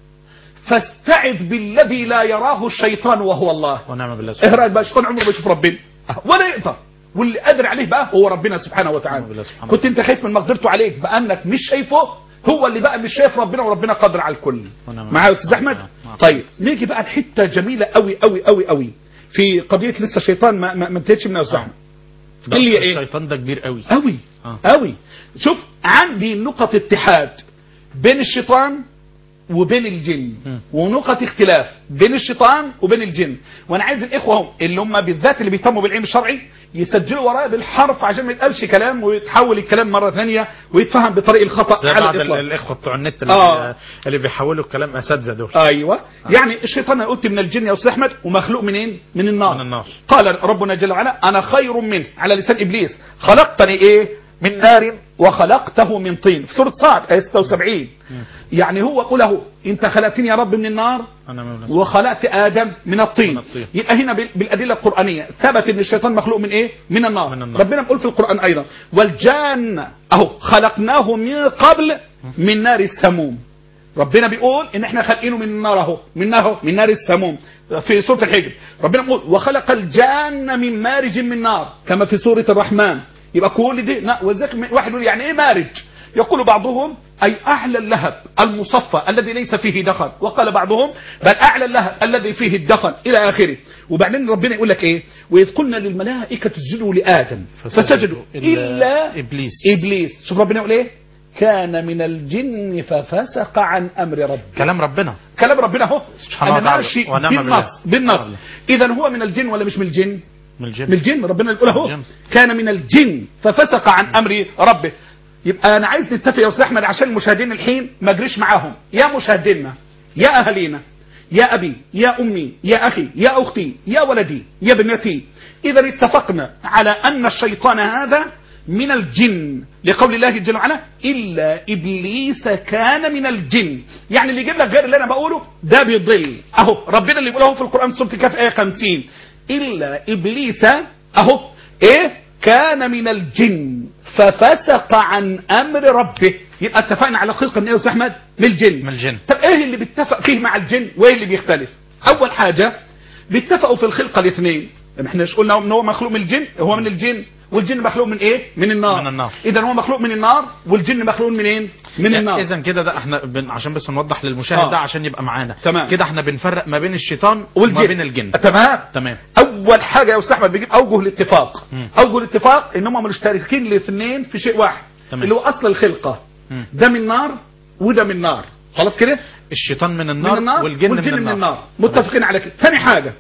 فاستعذ بالذي لا يراه الشيطان وهو الله. ونعم بالله. ايه رايك بقى؟ الشيطان عمره ما يشوف ربنا ولا يقدر، واللي قادر عليه بقى هو ربنا سبحانه وتعالى. كنت انت خايف من مقدرته عليك بانك مش شايفه، هو اللي بقى مش شايف ربنا، وربنا قادر على الكل. معايا يا استاذ احمد؟ طيب نيجي بقى لحته جميله قوي قوي قوي قوي في قضيه لسه الشيطان ما ما انتهتش منها يا استاذ احمد. اللي ايه؟ الشيطان ده كبير قوي قوي قوي. شوف عندي نقط اتحاد بين الشيطان وبين الجن، ونقط اختلاف بين الشيطان وبين الجن. وانا عايز الاخوه هم اللي هم بالذات اللي بيهتموا بالعلم الشرعي يسجلوا ورايا بالحرف عشان ما يتقالش كلام ويتحول الكلام مره ثانيه ويتفهم بطريق الخطا على بعض الاطلاق. الاخوه بتوع النت اللي, آه. اللي بيحولوا الكلام اساتذه دول. ايوه آه. يعني الشيطان انا قلت من الجن يا استاذ احمد، ومخلوق منين؟ من النار. من النار. قال ربنا جل وعلا: انا خير منه، على لسان ابليس، خلقتني ايه؟ من نار وخلقته من طين، في سوره صاد ايه ستة وسبعين. يعني هو يقول له انت خلقتني يا رب من النار وخلقت ادم من الطين. يبقى هنا بالادله القرانيه ثبت ان الشيطان مخلوق من ايه؟ من النار. من النار. ربنا بيقول في القران ايضا: والجان اهو خلقناه من قبل من نار السموم. ربنا بيقول ان احنا خلقينه من النار اهو، من نار من نار السموم في سوره الحجر. ربنا بيقول: وخلق الجان من مارج من نار، كما في سوره الرحمن. يبقى كل دي وذلك واحد يقول يعني ايه مارج؟ يقول بعضهم أي أعلى اللهب المصفى الذي ليس فيه دخن، وقال بعضهم بل أعلى اللهب الذي فيه الدخن إلى آخره. وبعدين ربنا يقول لك إيه؟ وإذ قلنا للملائكة اسجدوا لآدم فسجدوا إلا إبليس. إبليس. شوف ربنا يقول إيه؟ كان من الجن ففسق عن أمر ربه. كلام ربنا، كلام ربنا هو سبحانه وتعالى بالنص بالنص. إذا هو من الجن ولا مش من الجن؟ من الجن. من الجن. ربنا يقول اهو كان من الجن ففسق عن امر ربه. يبقى انا عايز نتفق يا استاذ احمد عشان المشاهدين الحين ما اجريش معاهم. يا مشاهدينا، يا اهالينا، يا ابي، يا امي، يا اخي، يا اختي، يا ولدي، يا بنتي، اذا اتفقنا على ان الشيطان هذا من الجن لقول الله جل وعلا: الا ابليس كان من الجن. يعني اللي يجيب لك غير اللي انا بقوله ده بيضل. اهو ربنا اللي بيقوله في القران سوره الكهف ايه خمسين: إلا إبليس أهو إيه كان من الجن ففسق عن أمر ربه. يبقى اتفقنا على خلق من إيه يا أستاذ أحمد؟ من الجن. من الجن. طب إيه اللي بيتفق فيه مع الجن وإيه اللي بيختلف؟ أول حاجة بيتفقوا في الخلقة الاثنين. احنا مش قلنا ان هو مخلوق من الجن؟ هو من الجن، والجن مخلوق من ايه؟ من النار. من النار. اذا هو مخلوق من النار والجن مخلوق منين؟ من يعني النار. اذا كده ده احنا بن... عشان بس نوضح للمشاهد آه. ده عشان يبقى معانا. تمام. كده احنا بنفرق ما بين الشيطان والجن. وما بين الجن. تمام تمام. اول اول حاجه يا استاذ احمد بيجيب اوجه الاتفاق. اوجه الاتفاق ان هم مشتركين الاثنين في شيء واحد، تمام. اللي هو اصل الخلقه. مم. ده من نار وده من نار، خلاص كده. الشيطان من النار, من النار والجن, والجن من النار, من النار. متفقين على كده. ثاني حاجه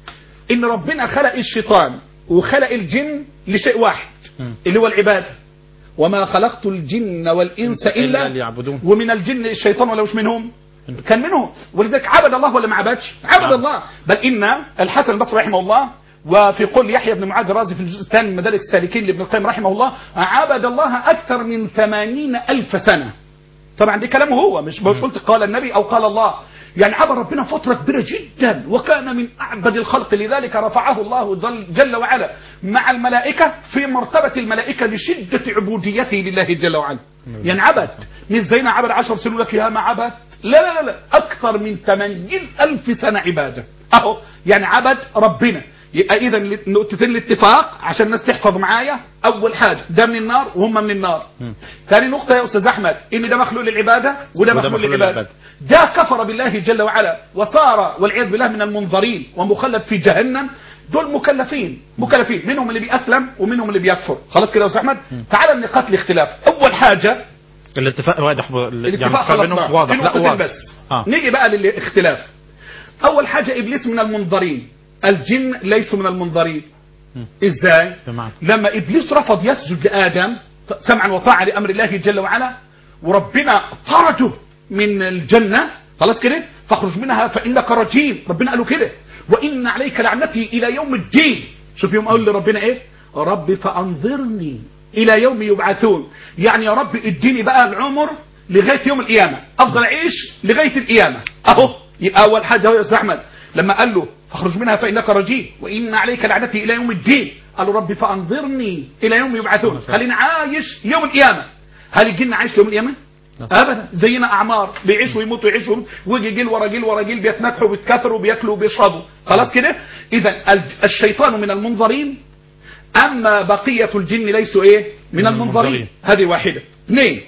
ان ربنا خلق الشيطان وخلق الجن لشيء واحد، مم. اللي هو العباده. وما خلقت الجن والانس الا ليعبدون. ومن الجن الشيطان ولا مش منهم؟ كان منهم. ولذلك عبد الله ولا ما عبدش؟ عبد نعم. الله. بل ان الحسن البصري رحمه الله وفي قول يحيى بن معاذ الرازي في الجزء الثاني من مدارك السالكين لابن القيم رحمه الله عبد الله اكثر من ثمانين الف سنه. طبعا دي كلامه هو، مش مش قلت قال النبي او قال الله. يعني عبد ربنا فترة كبيرة جدا وكان من أعبد الخلق، لذلك رفعه الله جل وعلا مع الملائكة في مرتبة الملائكة لشدة عبوديته لله جل وعلا. يعني عبد مش زينا عبد عشر سنين لك يا ما عبد، لا لا لا لا أكثر من ثمانين ألف سنة عبادة أهو. يعني عبد ربنا. يبقى إذا نقطتين الاتفاق عشان الناس تحفظ معايا. أول حاجة ده من النار وهم من النار. ثاني نقطة يا أستاذ أحمد إن ده مخلوق للعبادة وده مخلوق للعبادة. ده كفر بالله جل وعلا وصار والعياذ بالله من المنظرين ومخلد في جهنم. دول مكلفين مكلفين منهم اللي بيأسلم ومنهم اللي بيكفر. خلاص كده يا أستاذ أحمد. تعال النقاط الاختلاف. أول حاجة الاتفاق واضح، الاتفاق خلاص بينهم واضح. لا واضح. بس آه. نيجي بقى للاختلاف. أول حاجة إبليس من المنظرين، الجن ليسوا من المنظرين. ازاي؟ بمعنى. لما ابليس رفض يسجد لادم سمعا وطاعه لامر الله جل وعلا وربنا طرده من الجنه، خلاص كده، فاخرج منها فانك رجيم. ربنا قال له كده وان عليك لعنتي الى يوم الدين. شوف يوم قال لربنا ايه؟ رب فانظرني الى يوم يبعثون. يعني يا رب اديني بقى العمر لغايه يوم القيامه، افضل اعيش لغايه القيامه اهو. يبقى اول حاجه هو يا استاذ احمد لما قال له فاخرج منها فانك رجيم وان عليك لعنتي الى يوم الدين، قال له ربي فانظرني الى يوم يبعثون، خليني عايش يوم القيامه. هل الجن عايش يوم القيامه؟ ابدا. زينا اعمار بيعيشوا ويموتوا يعيشوا ويموتوا ويجي جيل ورا جيل ورا جيل بيتنكحوا وبيتكاثروا وبياكلوا وبيشربوا. خلاص كده. اذا الشيطان من المنظرين، اما بقيه الجن ليسوا ايه؟ من المنظرين. هذه واحده. اثنين،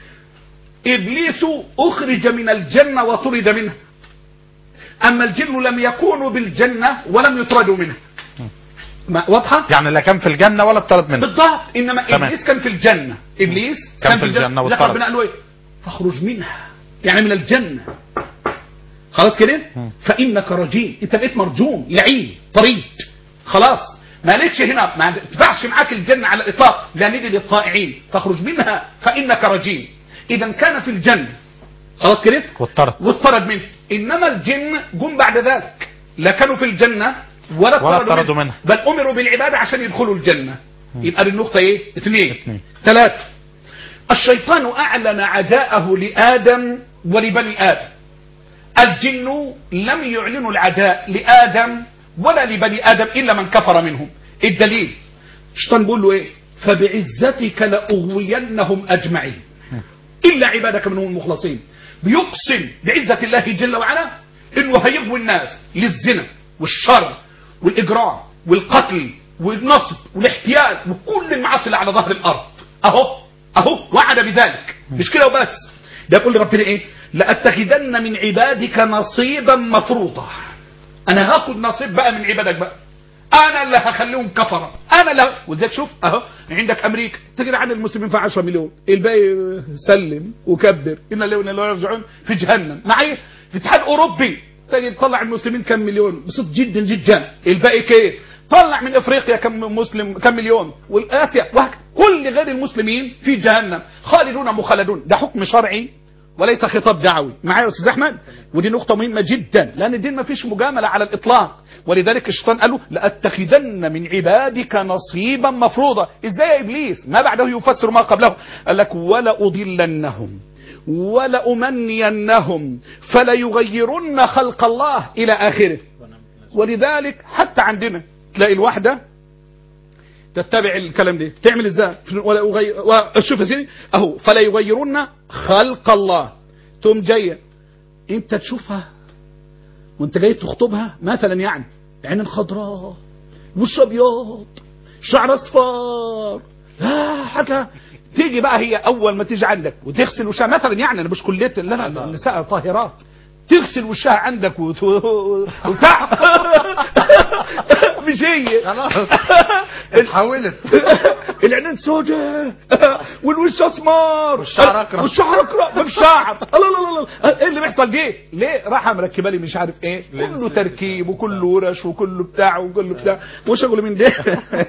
ابليس اخرج من الجنه وطرد منها، اما الجن لم يكونوا بالجنه ولم يطردوا منها. واضحه؟ يعني لا كان في الجنه ولا اطرد منها بالضبط. انما تمام. ابليس كان في الجنه. ابليس كان, كان في الجنه والطرد. ربنا قال له ايه؟ فاخرج منها، يعني من الجنه. خلاص كده. فانك رجيم، انت بقيت مرجوم لعين طريد. خلاص مالكش هنا، ما تنفعش معاك الجنه على الاطلاق، لا ندي للطائعين. فاخرج منها فانك رجيم. اذا كان في الجنه، خلاص كده، والطرد والطرد منه. انما الجن جم بعد ذلك لا كانوا في الجنه ولا, ولا طردوا منها، بل امروا بالعباده عشان يدخلوا الجنه. يبقى النقطه ايه؟ اثنين. ثلاثه، الشيطان اعلن عداءه لادم ولبني ادم. الجن لم يعلنوا العداء لادم ولا لبني ادم الا من كفر منهم. الدليل الشيطان بيقول له ايه؟ فبعزتك لاغوينهم اجمعين الا عبادك منهم المخلصين. بيقسم بعزة الله جل وعلا انه هيغوي الناس للزنا والشر والاجرام والقتل والنصب والاحتيال وكل المعاصي اللي على ظهر الارض. اهو اهو وعد بذلك. مش كده وبس، ده يقول لربنا ايه؟ لاتخذن من عبادك نصيبا مفروضا. انا هاخد نصيب بقى من عبادك بقى، انا اللي هخليهم كفره، انا اللي. وذلك شوف اهو عندك امريكا تجري عن المسلمين في عشرة مليون، الباقي سلم وكبر ان الله لا يرجعون في جهنم. معايا في اتحاد اوروبي تجي تطلع المسلمين كم مليون بصوت جدا جدا، الباقي كيف؟ طلع من افريقيا كم مسلم كم مليون، والاسيا كل غير المسلمين في جهنم خالدون مخلدون. ده حكم شرعي وليس خطاب دعوي. معايا يا استاذ احمد؟ ودي نقطه مهمه جدا، لان الدين ما فيش مجامله على الاطلاق. ولذلك الشيطان قال له لاتخذن من عبادك نصيبا مفروضا. ازاي يا ابليس؟ ما بعده يفسر ما قبله. قال لك ولا اضلنهم ولا امنينهم فلا يغيرن خلق الله الى اخره. ولذلك حتى عندنا تلاقي الواحده تتبع الكلام ده تعمل ازاي؟ ولا يغير. شوف يا سيدي اهو فلا يغيرن خلق الله. تقوم جايه انت تشوفها وانت جاي تخطبها مثلا، يعني عين خضراء وش ابيض شعر اصفر لا حاجه، تيجي بقى هي اول ما تيجي عندك وتغسل وشها مثلا، يعني انا مش كليه لا لا النساء طاهرات، تغسل وشها عندك وتع مش هي خلاص اتحولت. العينين سوداء والوش اسمر والشعر اكرم والشعر اكرم ما فيش شعر. الله الله الله ايه اللي بيحصل دي؟ ليه؟ راح مركبه لي مش عارف ايه، كله تركيب وكله ورش وكله بتاع وكله بتاع وش اقول من ده.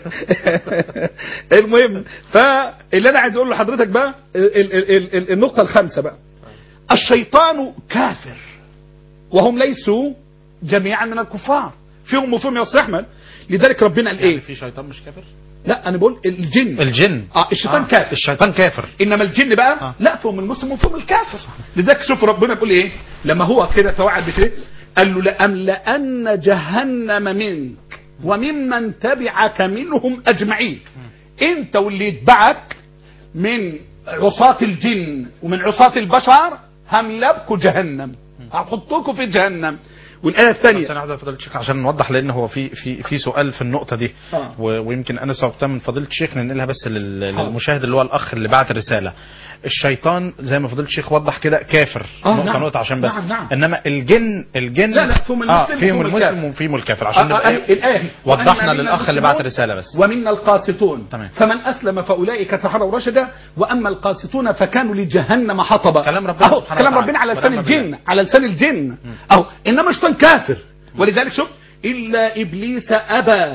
المهم، فاللي انا عايز اقول لحضرتك بقى ال ال ال النقطه الخامسه بقى، الشيطان كافر وهم ليسوا جميعا من الكفار، فيهم وفيهم يا استاذ احمد. لذلك ربنا قال ايه؟ يعني في شيطان مش كافر؟ لا انا بقول الجن. الجن اه الشيطان آه. كافر. الشيطان كافر، انما الجن بقى آه. لا، فهم المسلم وفهم الكافر. لذلك شوف ربنا بيقول ايه لما هو كده توعد بكده، قال له لأملأن جهنم منك وممن تبعك منهم اجمعين. انت واللي يتبعك من عصاة الجن ومن عصاة البشر هملأكوا جهنم، هحطوكوا في جهنم. والآية الثانية سنة واحدة فضيلة الشيخ عشان نوضح، لأن هو في في في سؤال في النقطة دي آه. ويمكن أنا صوبتها من فضيلة الشيخ ننقلها بس للمشاهد اللي هو الأخ اللي بعت الرسالة. الشيطان زي ما فضيلة الشيخ وضح كده كافر، آه نقطة نعم. نقطة عشان بس نعم نعم. إنما الجن الجن لا لا فيهم المسلم, آه فيهم المسلم وفيهم الكافر عشان آه نبقى آه الآية وضحنا للأخ اللي بعت الرسالة بس. ومنا القاسطون تمام. فمن أسلم فأولئك تحروا رشدا وأما القاسطون فكانوا لجهنم حطبا. كلام ربنا أهو كلام ربنا على لسان الجن، على لسان الجن أهو. إنما الشيطان كافر، ولذلك شوف إلا إبليس أبى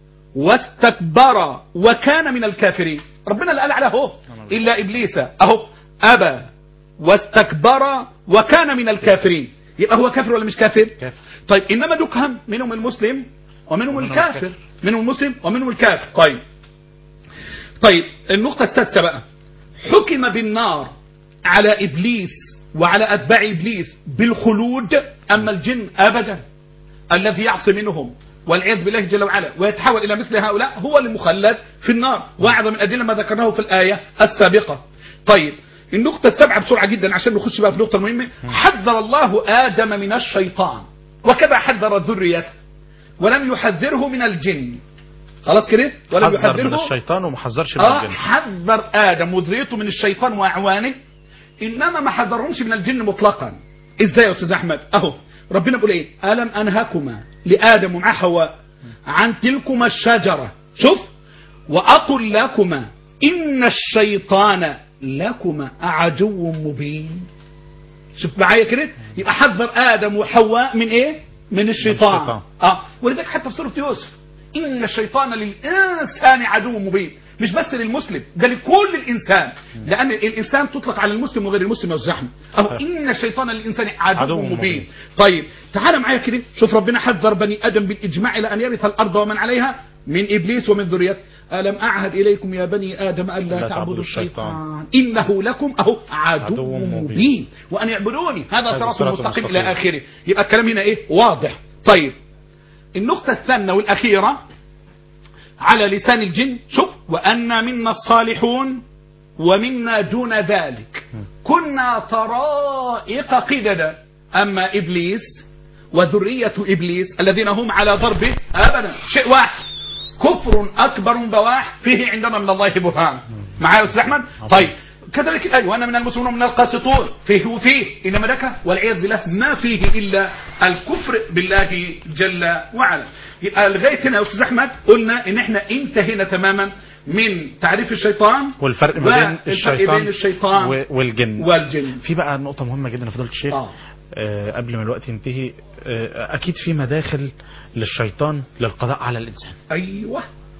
واستكبر وكان من الكافرين. ربنا اللي قال عليه اهو إلا إبليس أهو أبى واستكبر وكان من الكافرين. يبقى هو كافر ولا مش كافر؟ كافر. طيب إنما دكهم منهم المسلم ومنهم الكافر، منهم المسلم ومنهم الكافر. طيب طيب النقطة السادسة بقى، حكم بالنار على إبليس وعلى أتباع إبليس بالخلود، أما الجن أبدا. الذي يعصي منهم والعياذ بالله جل وعلا ويتحول إلى مثل هؤلاء هو المخلد في النار، وأعظم الأدلة ما ذكرناه في الآية السابقة. طيب النقطة السابعة بسرعة جدا عشان نخش بقى في نقطة مهمة. حذر الله آدم من الشيطان وكذا حذر ذريته ولم يحذره من الجن. خلاص كده؟ ولم حذر يحذره من الشيطان وما حذرش من آه الجن. حذر آدم وذريته من الشيطان وأعوانه، إنما ما حذرهمش من الجن مطلقا. إزاي يا أستاذ أحمد؟ أهو ربنا بيقول إيه؟ ألم أنهكما لآدم ومع حواء عن تلكما الشجرة، شوف، وأقل لكما إن الشيطان لكما عدو مبين. شوف معايا كده، يبقى حذر آدم وحواء من إيه؟ من الشيطان, الشيطان. آه ولذلك حتى في سورة يوسف إن الشيطان للإنسان عدو مبين، مش بس للمسلم، ده لكل الإنسان، لأن الإنسان تطلق على المسلم وغير المسلم والزحم. أو إن الشيطان للإنسان عدو, عدو مبين. مبين. طيب تعال معايا كده، شوف ربنا حذر بني آدم بالإجماع إلى أن يرث الأرض ومن عليها من إبليس ومن ذريته. ألم أعهد إليكم يا بني آدم ألا تعبدوا الشيطان إنه لكم أهو عدو, عدو مبين وأن يعبدوني هذا صراط مستقيم إلى آخره. يبقى الكلام هنا إيه؟ واضح. طيب النقطة الثانية والأخيرة على لسان الجن، شوف، وأنا منا الصالحون ومنا دون ذلك كنا طرائق قددا أما إبليس وذرية إبليس الذين هم على ضربه أبدا شيء واحد، كفر أكبر بواح فيه عندنا من الله برهان. معايا يا أستاذ أحمد؟ طيب كذلك الآية وأنا من المسلمين ومن القاسطون فيه وفيه، إنما لك والعياذ بالله ما فيه إلا الكفر بالله جل وعلا. لغاية هنا يا أستاذ أحمد قلنا إن إحنا انتهينا تماما من تعريف الشيطان والفرق ما بين الشيطان, بين الشيطان والجن. والجن في بقى نقطة مهمة جدا فضيلة الشيخ آه. آه قبل ما الوقت ينتهي، آه أكيد في مداخل للشيطان للقضاء على الإنسان. أيوة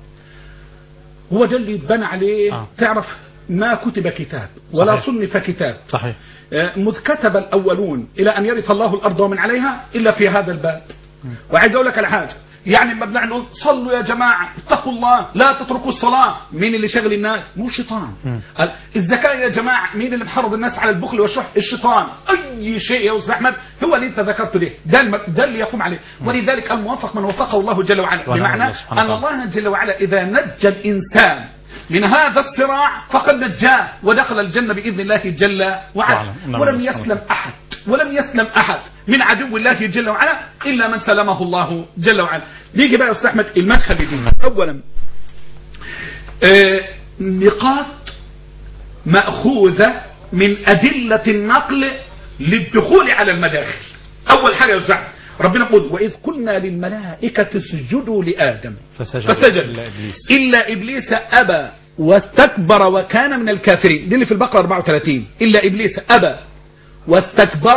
هو ده اللي يتبنى عليه آه. تعرف ما كتب كتاب ولا صحيح. صنف كتاب صحيح. مذ كتب الأولون إلى أن يرث الله الأرض ومن عليها إلا في هذا الباب. وعايز أقول لك على حاجة، يعني ما بنقول نقول صلوا يا جماعة اتقوا الله لا تتركوا الصلاة، مين اللي شغل الناس؟ مو الشيطان. الزكاة يا جماعة مين اللي محرض الناس على البخل والشح؟ الشيطان. أي شيء يا أستاذ أحمد هو اللي أنت ذكرته ده ده, ده اللي يقوم عليه. ولذلك الموفق من وفقه الله جل وعلا، بمعنى أن الله جل وعلا إذا نجى الإنسان من هذا الصراع فقد نجاه ودخل الجنة بإذن الله جل وعلا. ولم يسلم أحد ولم يسلم أحد من عدو الله جل وعلا إلا من سلمه الله جل وعلا. نيجي بقى يا أستاذ أحمد المدخل دي. أولا آه نقاط مأخوذة من أدلة النقل للدخول على المداخل. أول حاجة يا أستاذ ربنا يقول وإذ قلنا للملائكة اسجدوا لآدم فسجد, فسجد إلا إبليس إلا إبليس أبى واستكبر وكان من الكافرين. دي اللي في البقرة أربعة وثلاثين. إلا إبليس أبى واستكبر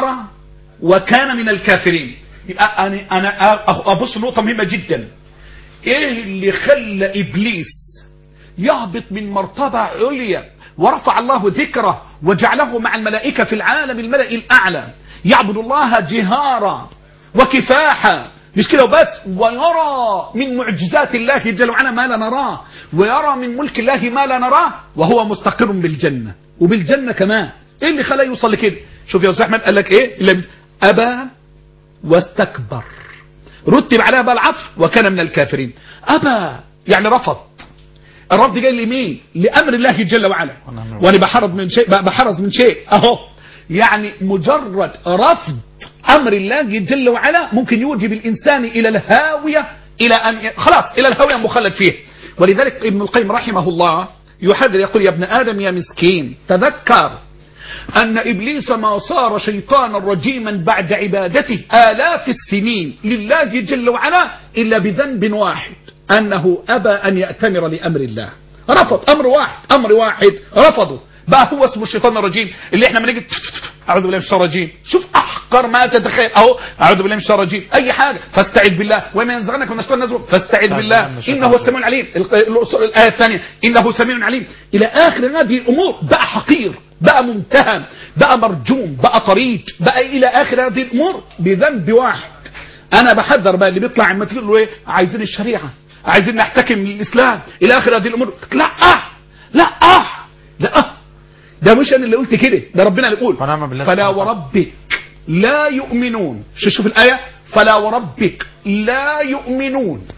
وكان من الكافرين. يبقى أنا أنا أبص نقطة مهمة جدا. إيه اللي خلى إبليس يهبط من مرتبة عليا ورفع الله ذكره وجعله مع الملائكة في العالم الملأ الأعلى يعبد الله جهارا وكفاحا، مش كده وبس، ويرى من معجزات الله جل وعلا ما لا نراه، ويرى من ملك الله ما لا نراه، وهو مستقر بالجنة وبالجنة كمان. ايه اللي خلاه يوصل لكده؟ شوف يا استاذ احمد قال لك ايه؟ إلا ابى واستكبر، رتب عليها بقى العطف وكان من الكافرين. ابى يعني رفض. الرفض جاي لمين؟ لامر الله جل وعلا. وانا بحرز من شيء بحرز من شيء اهو، يعني مجرد رفض امر الله جل وعلا ممكن يوجب الانسان الى الهاويه، الى ان خلاص الى الهاويه مخلد فيه. ولذلك ابن القيم رحمه الله يحذر يقول يا ابن ادم يا مسكين تذكر ان ابليس ما صار شيطانا رجيما بعد عبادته الاف السنين لله جل وعلا الا بذنب واحد، انه ابى ان يأتمر لامر الله. رفض امر واحد، امر واحد رفضه، بقى هو اسمه الشيطان الرجيم اللي احنا بنيجي اعوذ بالله من الشيطان الرجيم. شوف احقر ما تتخيل اهو، اعوذ بالله من الشيطان الرجيم، اي حاجه فاستعذ بالله وما ينزغنك من الشيطان نزغ فاستعذ بالله انه هو السميع العليم. الايه الثانيه انه سميع عليم، الى اخر هذه الامور. بقى حقير، بقى ممتهن، بقى مرجوم، بقى طريد، بقى الى اخر هذه الامور بذنب واحد. انا بحذر بقى اللي بيطلع عم تقول له ايه عايزين الشريعه، عايزين نحتكم للاسلام الى اخر هذه الامور. لا لا لا، ده مش انا اللي قلت كده، ده ربنا اللي يقول فلا وربك لا يؤمنون. شوف الايه، فلا وربك لا يؤمنون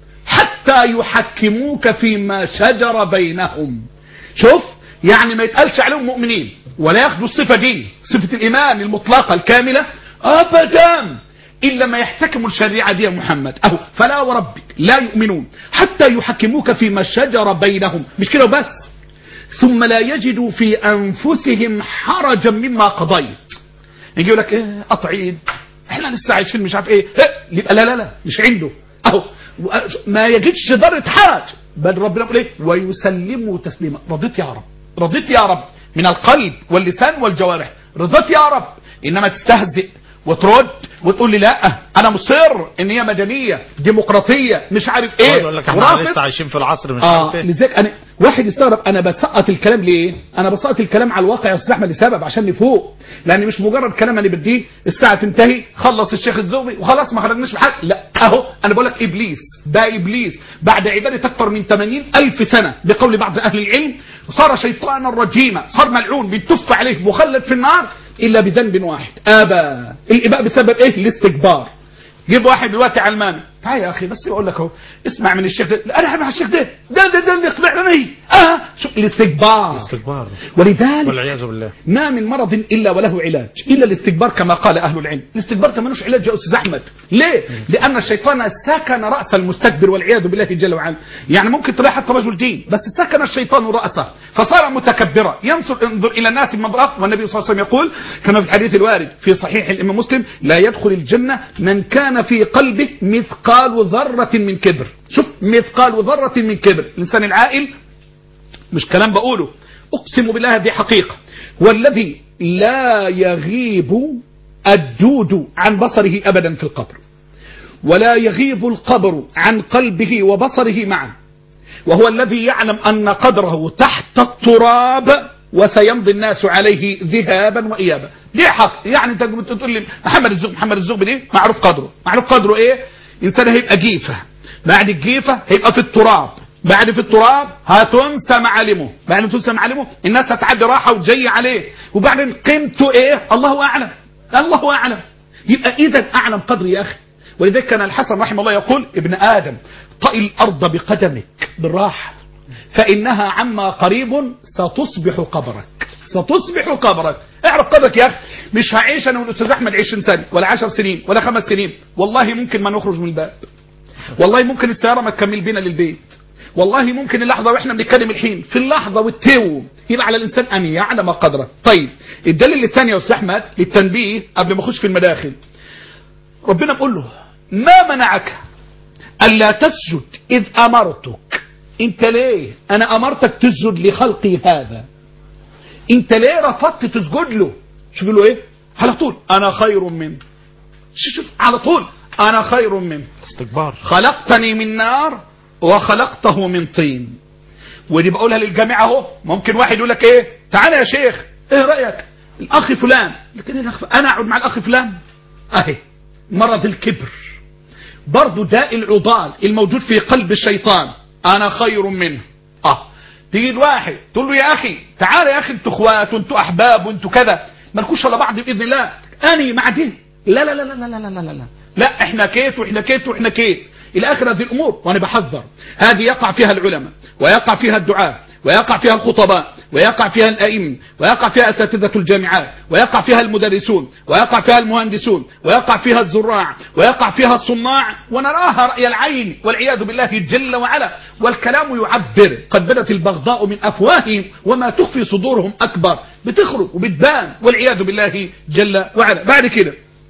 حتى يحكموك فيما شجر بينهم. شوف يعني ما يتقالش عليهم مؤمنين ولا ياخدوا الصفه دي، صفه الايمان المطلقه الكامله ابدا، الا ما يحتكموا الشريعه دي يا محمد. اهو فلا وربك لا يؤمنون حتى يحكموك فيما شجر بينهم، مش كده وبس، ثم لا يجدوا في أنفسهم حرجا مما قضيت. يجي يقول لك ايه أطعيد احنا لسه عايشين مش عارف ايه، يبقى لا لا لا مش عنده اهو ما يجدش ذرة حرج، بل ربنا يقول ايه ويسلموا تسليما. رضيت يا رب، رضيت يا رب من القلب واللسان والجوارح، رضيت يا رب. انما تستهزئ وترد وتقول لي لا انا مصر ان هي مدنيه ديمقراطيه مش عارف ايه، يقول لك احنا لسه عايشين في العصر مش آه عارف ايه. لذلك انا واحد يستغرب انا بسقط الكلام ليه؟ انا بسقط الكلام على الواقع يا استاذ احمد لسبب عشان نفوق، لان مش مجرد كلام انا بديه الساعه تنتهي خلص الشيخ الزغبي وخلاص ما خرجناش بحاجه. لا اهو انا بقول لك ابليس ده ابليس بعد عباده اكثر من ثمانين ألف سنه بقول بعض اهل العلم صار شيطانا رجيما، صار ملعون بيتف عليه مخلد في النار الا بذنب واحد ابى. الاباء بسبب ايه؟ الاستكبار. جيب واحد دلوقتي علماني تعال يا اخي بس يقول لك اهو اسمع من الشيخ ده، لا انا احب الشيخ ده ده ده, ده اللي يقنعني اه شوف الاستكبار. الاستكبار ولذلك والعياذ بالله ما من مرض الا وله علاج الا الاستكبار كما قال اهل العلم. الاستكبار ده ملوش علاج يا استاذ احمد. ليه؟ لان الشيطان سكن راس المستكبر والعياذ بالله جل وعلا. يعني ممكن تلاقي حتى رجل دين بس سكن الشيطان راسه فصار متكبرا ينظر انظر الى الناس بمنظر. والنبي صلى الله عليه وسلم يقول كما في الحديث الوارد في صحيح الامام مسلم لا يدخل الجنه من كان في قلبه مثقال ذره من كبر. شوف مثقال ذره من كبر. الانسان العاقل مش كلام بقوله اقسم بالله دي حقيقه، والذي لا يغيب الدود عن بصره ابدا في القبر، ولا يغيب القبر عن قلبه وبصره معا، وهو الذي يعلم ان قدره تحت التراب وسيمضي الناس عليه ذهابا وايابا. دي حق. يعني انت تقول لي محمد الزغبي محمد الزغبي دي معروف قدره، معروف قدره ايه؟ انسان هيبقى جيفه، بعد الجيفه هيبقى في التراب، بعد في التراب هتنسى معالمه، بعد ما تنسى معالمه الناس هتعدي راحه وجايه عليه، وبعدين قيمته ايه؟ الله اعلم، الله اعلم. يبقى اذا اعلم قدر يا اخي. ولذلك كان الحسن رحمه الله يقول ابن ادم طئ الارض بقدمك بالراحه فانها عما قريب ستصبح قبرك، ستصبح قبرك. اعرف قدرك يا اخي. مش هعيش انا والاستاذ احمد عشرين سنه ولا عشر سنين ولا خمس سنين، والله ممكن ما نخرج من الباب، والله ممكن السياره ما تكمل بينا للبيت، والله ممكن اللحظه واحنا بنتكلم الحين في اللحظه والتو يبقى على الانسان ان يعلم قدره. طيب الدليل الثاني يا استاذ احمد للتنبيه قبل ما اخش في المداخل، ربنا بيقول له ما منعك ألا تسجد إذ أمرتك؟ انت ليه انا امرتك تسجد لخلقي هذا، انت ليه رفضت تسجد له؟ شوف له ايه على طول، انا خير منه. شوف على طول انا خير منه. استكبار. خلقتني من نار وخلقته من طين. ودي بقولها للجميع اهو. ممكن واحد يقول لك ايه تعالى يا شيخ ايه رايك الاخ فلان، لكن انا اقعد مع الاخ فلان؟ اهي مرض الكبر برضو داء العضال الموجود في قلب الشيطان، انا خير منه. اه تيجي الواحد تقول له يا اخي تعالى يا اخي انتوا اخوات وانتوا احباب وانتوا كذا مالكوش الا بعض باذن الله، اني مع دي لا لا لا لا لا لا لا لا لا لا احنا كيت واحنا كيت واحنا كيت الى اخر هذه الامور. وانا بحذر هذه يقع فيها العلماء ويقع فيها الدعاة ويقع فيها الخطباء ويقع فيها الائمه ويقع فيها اساتذه الجامعات ويقع فيها المدرسون ويقع فيها المهندسون ويقع فيها الزراع ويقع فيها الصناع، ونراها راي العين والعياذ بالله جل وعلا. والكلام يعبر، قد بدت البغضاء من افواههم وما تخفي صدورهم اكبر، بتخرج وبتبان والعياذ بالله جل وعلا. بعد كده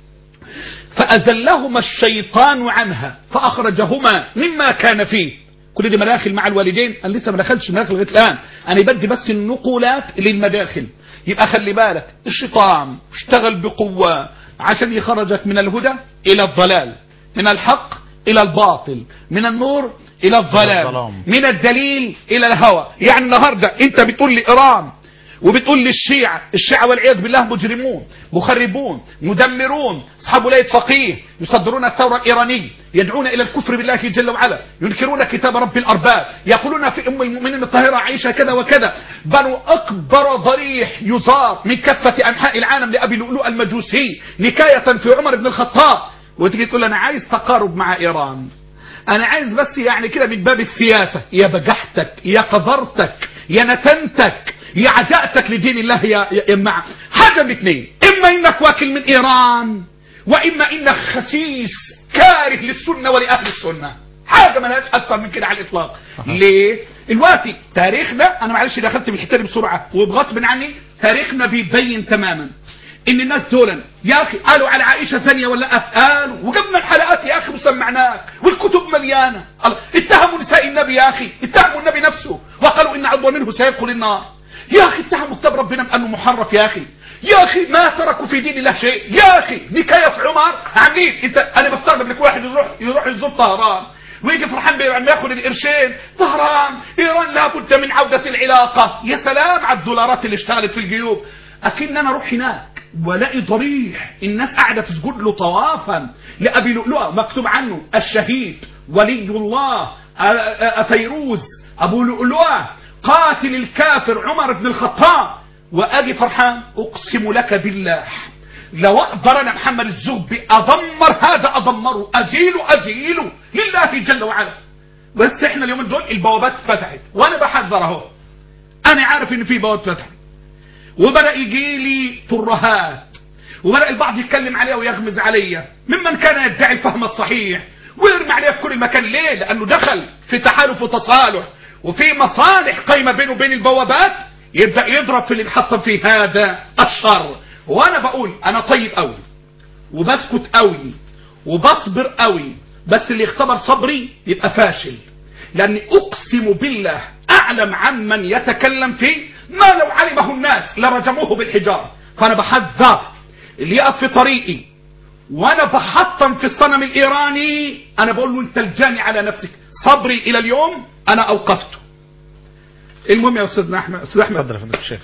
فأزلهما الشيطان عنها فأخرجهما مما كان فيه. كل دي مداخل مع الوالدين، أنا لسه ما دخلتش مداخل لغايه الآن، أنا بدي بس النقولات للمداخل. يبقى خلي بالك الشيطان اشتغل بقوة عشان يخرجك من الهدى إلى الضلال، من الحق إلى الباطل، من النور إلى الظلام، من الدليل إلى الهوى. يعني النهاردة أنت بتقول لي إيران وبتقول لي الشيعة، الشيعة والعياذ بالله مجرمون مخربون مدمرون أصحاب ولاية فقيه، يصدرون الثورة الإيرانية، يدعون إلى الكفر بالله جل وعلا، ينكرون كتاب رب الأرباب، يقولون في أم المؤمنين الطاهرة عائشة كذا وكذا، بنو أكبر ضريح يزار من كافة أنحاء العالم لأبي لؤلؤ المجوسي نكاية في عمر بن الخطاب. وتيجي تقول أنا عايز تقارب مع إيران، أنا عايز بس يعني كده من باب السياسة. يا بجحتك يا قذرتك يا نتنتك يا عداءتك لدين الله يا يا مع حاجة من اثنين، اما انك واكل من ايران واما انك خسيس كاره للسنة ولاهل السنة. حاجة ما لهاش اكثر من كده على الاطلاق. ليه دلوقتي تاريخنا، انا معلش دخلت في الحته دي بسرعه وبغصب عني، تاريخنا بيبين تماما ان الناس دول يا اخي قالوا على عائشه ثانيه ولا قالوا، وجبنا الحلقات يا اخي وسمعناك والكتب مليانه. اتهموا نساء النبي يا اخي، اتهموا النبي نفسه وقالوا ان عضوا منه سيدخل النار. يا اخي اتهموا كتاب ربنا بانه محرف يا اخي، يا اخي ما تركوا في دين الله شيء يا اخي. نكايه في عمر عاملين انت، انا بستغرب لك واحد يروح يروح يزور طهران ويجي فرحان بما ياخذ القرشين. طهران ايران لابد من عوده العلاقه. يا سلام على الدولارات اللي اشتغلت في الجيوب. اكن انا اروح هناك ولاقي ضريح الناس قاعده تسجد له طوافا لابي لؤلؤه مكتوب عنه الشهيد ولي الله فيروز ابو لؤلؤه قاتل الكافر عمر بن الخطاب، واجي فرحان. اقسم لك بالله لو اقدر انا محمد الزغبي ادمر هذا ادمره، ازيله ازيله لله جل وعلا. بس احنا اليومين دول البوابات فتحت، وانا بحذر اهو، انا عارف ان في بوابات فتحت وبدأ يجي لي ترهات وبدأ البعض يتكلم عليها ويغمز عليا ممن كان يدعي الفهم الصحيح ويرمي عليها في كل مكان. ليه؟ لانه دخل في تحالف وتصالح وفي مصالح قايمه بينه وبين البوابات، يبدأ يضرب في اللي بيحطم في هذا الشر. وانا بقول انا طيب قوي وبسكت قوي وبصبر قوي، بس اللي يختبر صبري يبقى فاشل، لاني اقسم بالله اعلم عمن يتكلم فيه ما لو علمه الناس لرجموه بالحجارة. فانا بحذر اللي يقف في طريقي وانا بحطم في الصنم الايراني، انا بقول له انت الجاني على نفسك. صبري الى اليوم انا اوقفته. المهم يا استاذنا احمد، استاذ احمد اتفضل يا فندم الشيخ.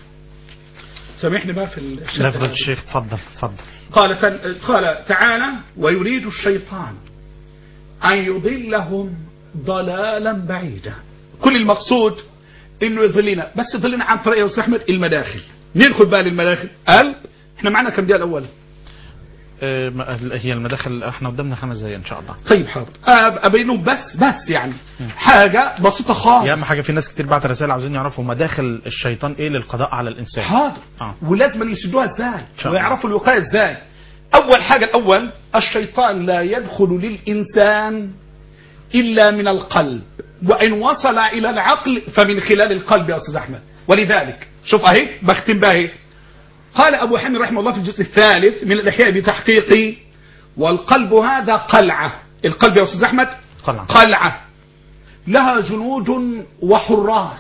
سامحني بقى في الشيخ. لا فضل الشيخ اتفضل اتفضل. قال قال تعالى ويريد الشيطان ان يضلهم ضلالا بعيدا. كل المقصود انه يضلنا، بس يضلنا عن طريق يا استاذ احمد المداخل. ندخل بقى للمداخل. قال احنا معنا كم دقيقه الاول؟ هي المداخل احنا قدامنا خمس دقايق ان شاء الله. طيب حاضر. ابينه بس بس يعني حاجه بسيطه خالص. يا اهم حاجه في ناس كتير بعت رسائل عاوزين يعرفوا مداخل الشيطان ايه للقضاء على الانسان. حاضر. آه. ولازم يسدوها ازاي ويعرفوا الوقايه ازاي. اول حاجه الاول الشيطان لا يدخل للانسان الا من القلب، وان وصل الى العقل فمن خلال القلب يا استاذ احمد. ولذلك شوف اهي بختم بها. قال ابو حامد رحمه الله في الجزء الثالث من الاحياء بتحقيق والقلب هذا قلعة. القلب يا أستاذ أحمد قلعة. قلعة لها جنود وحراس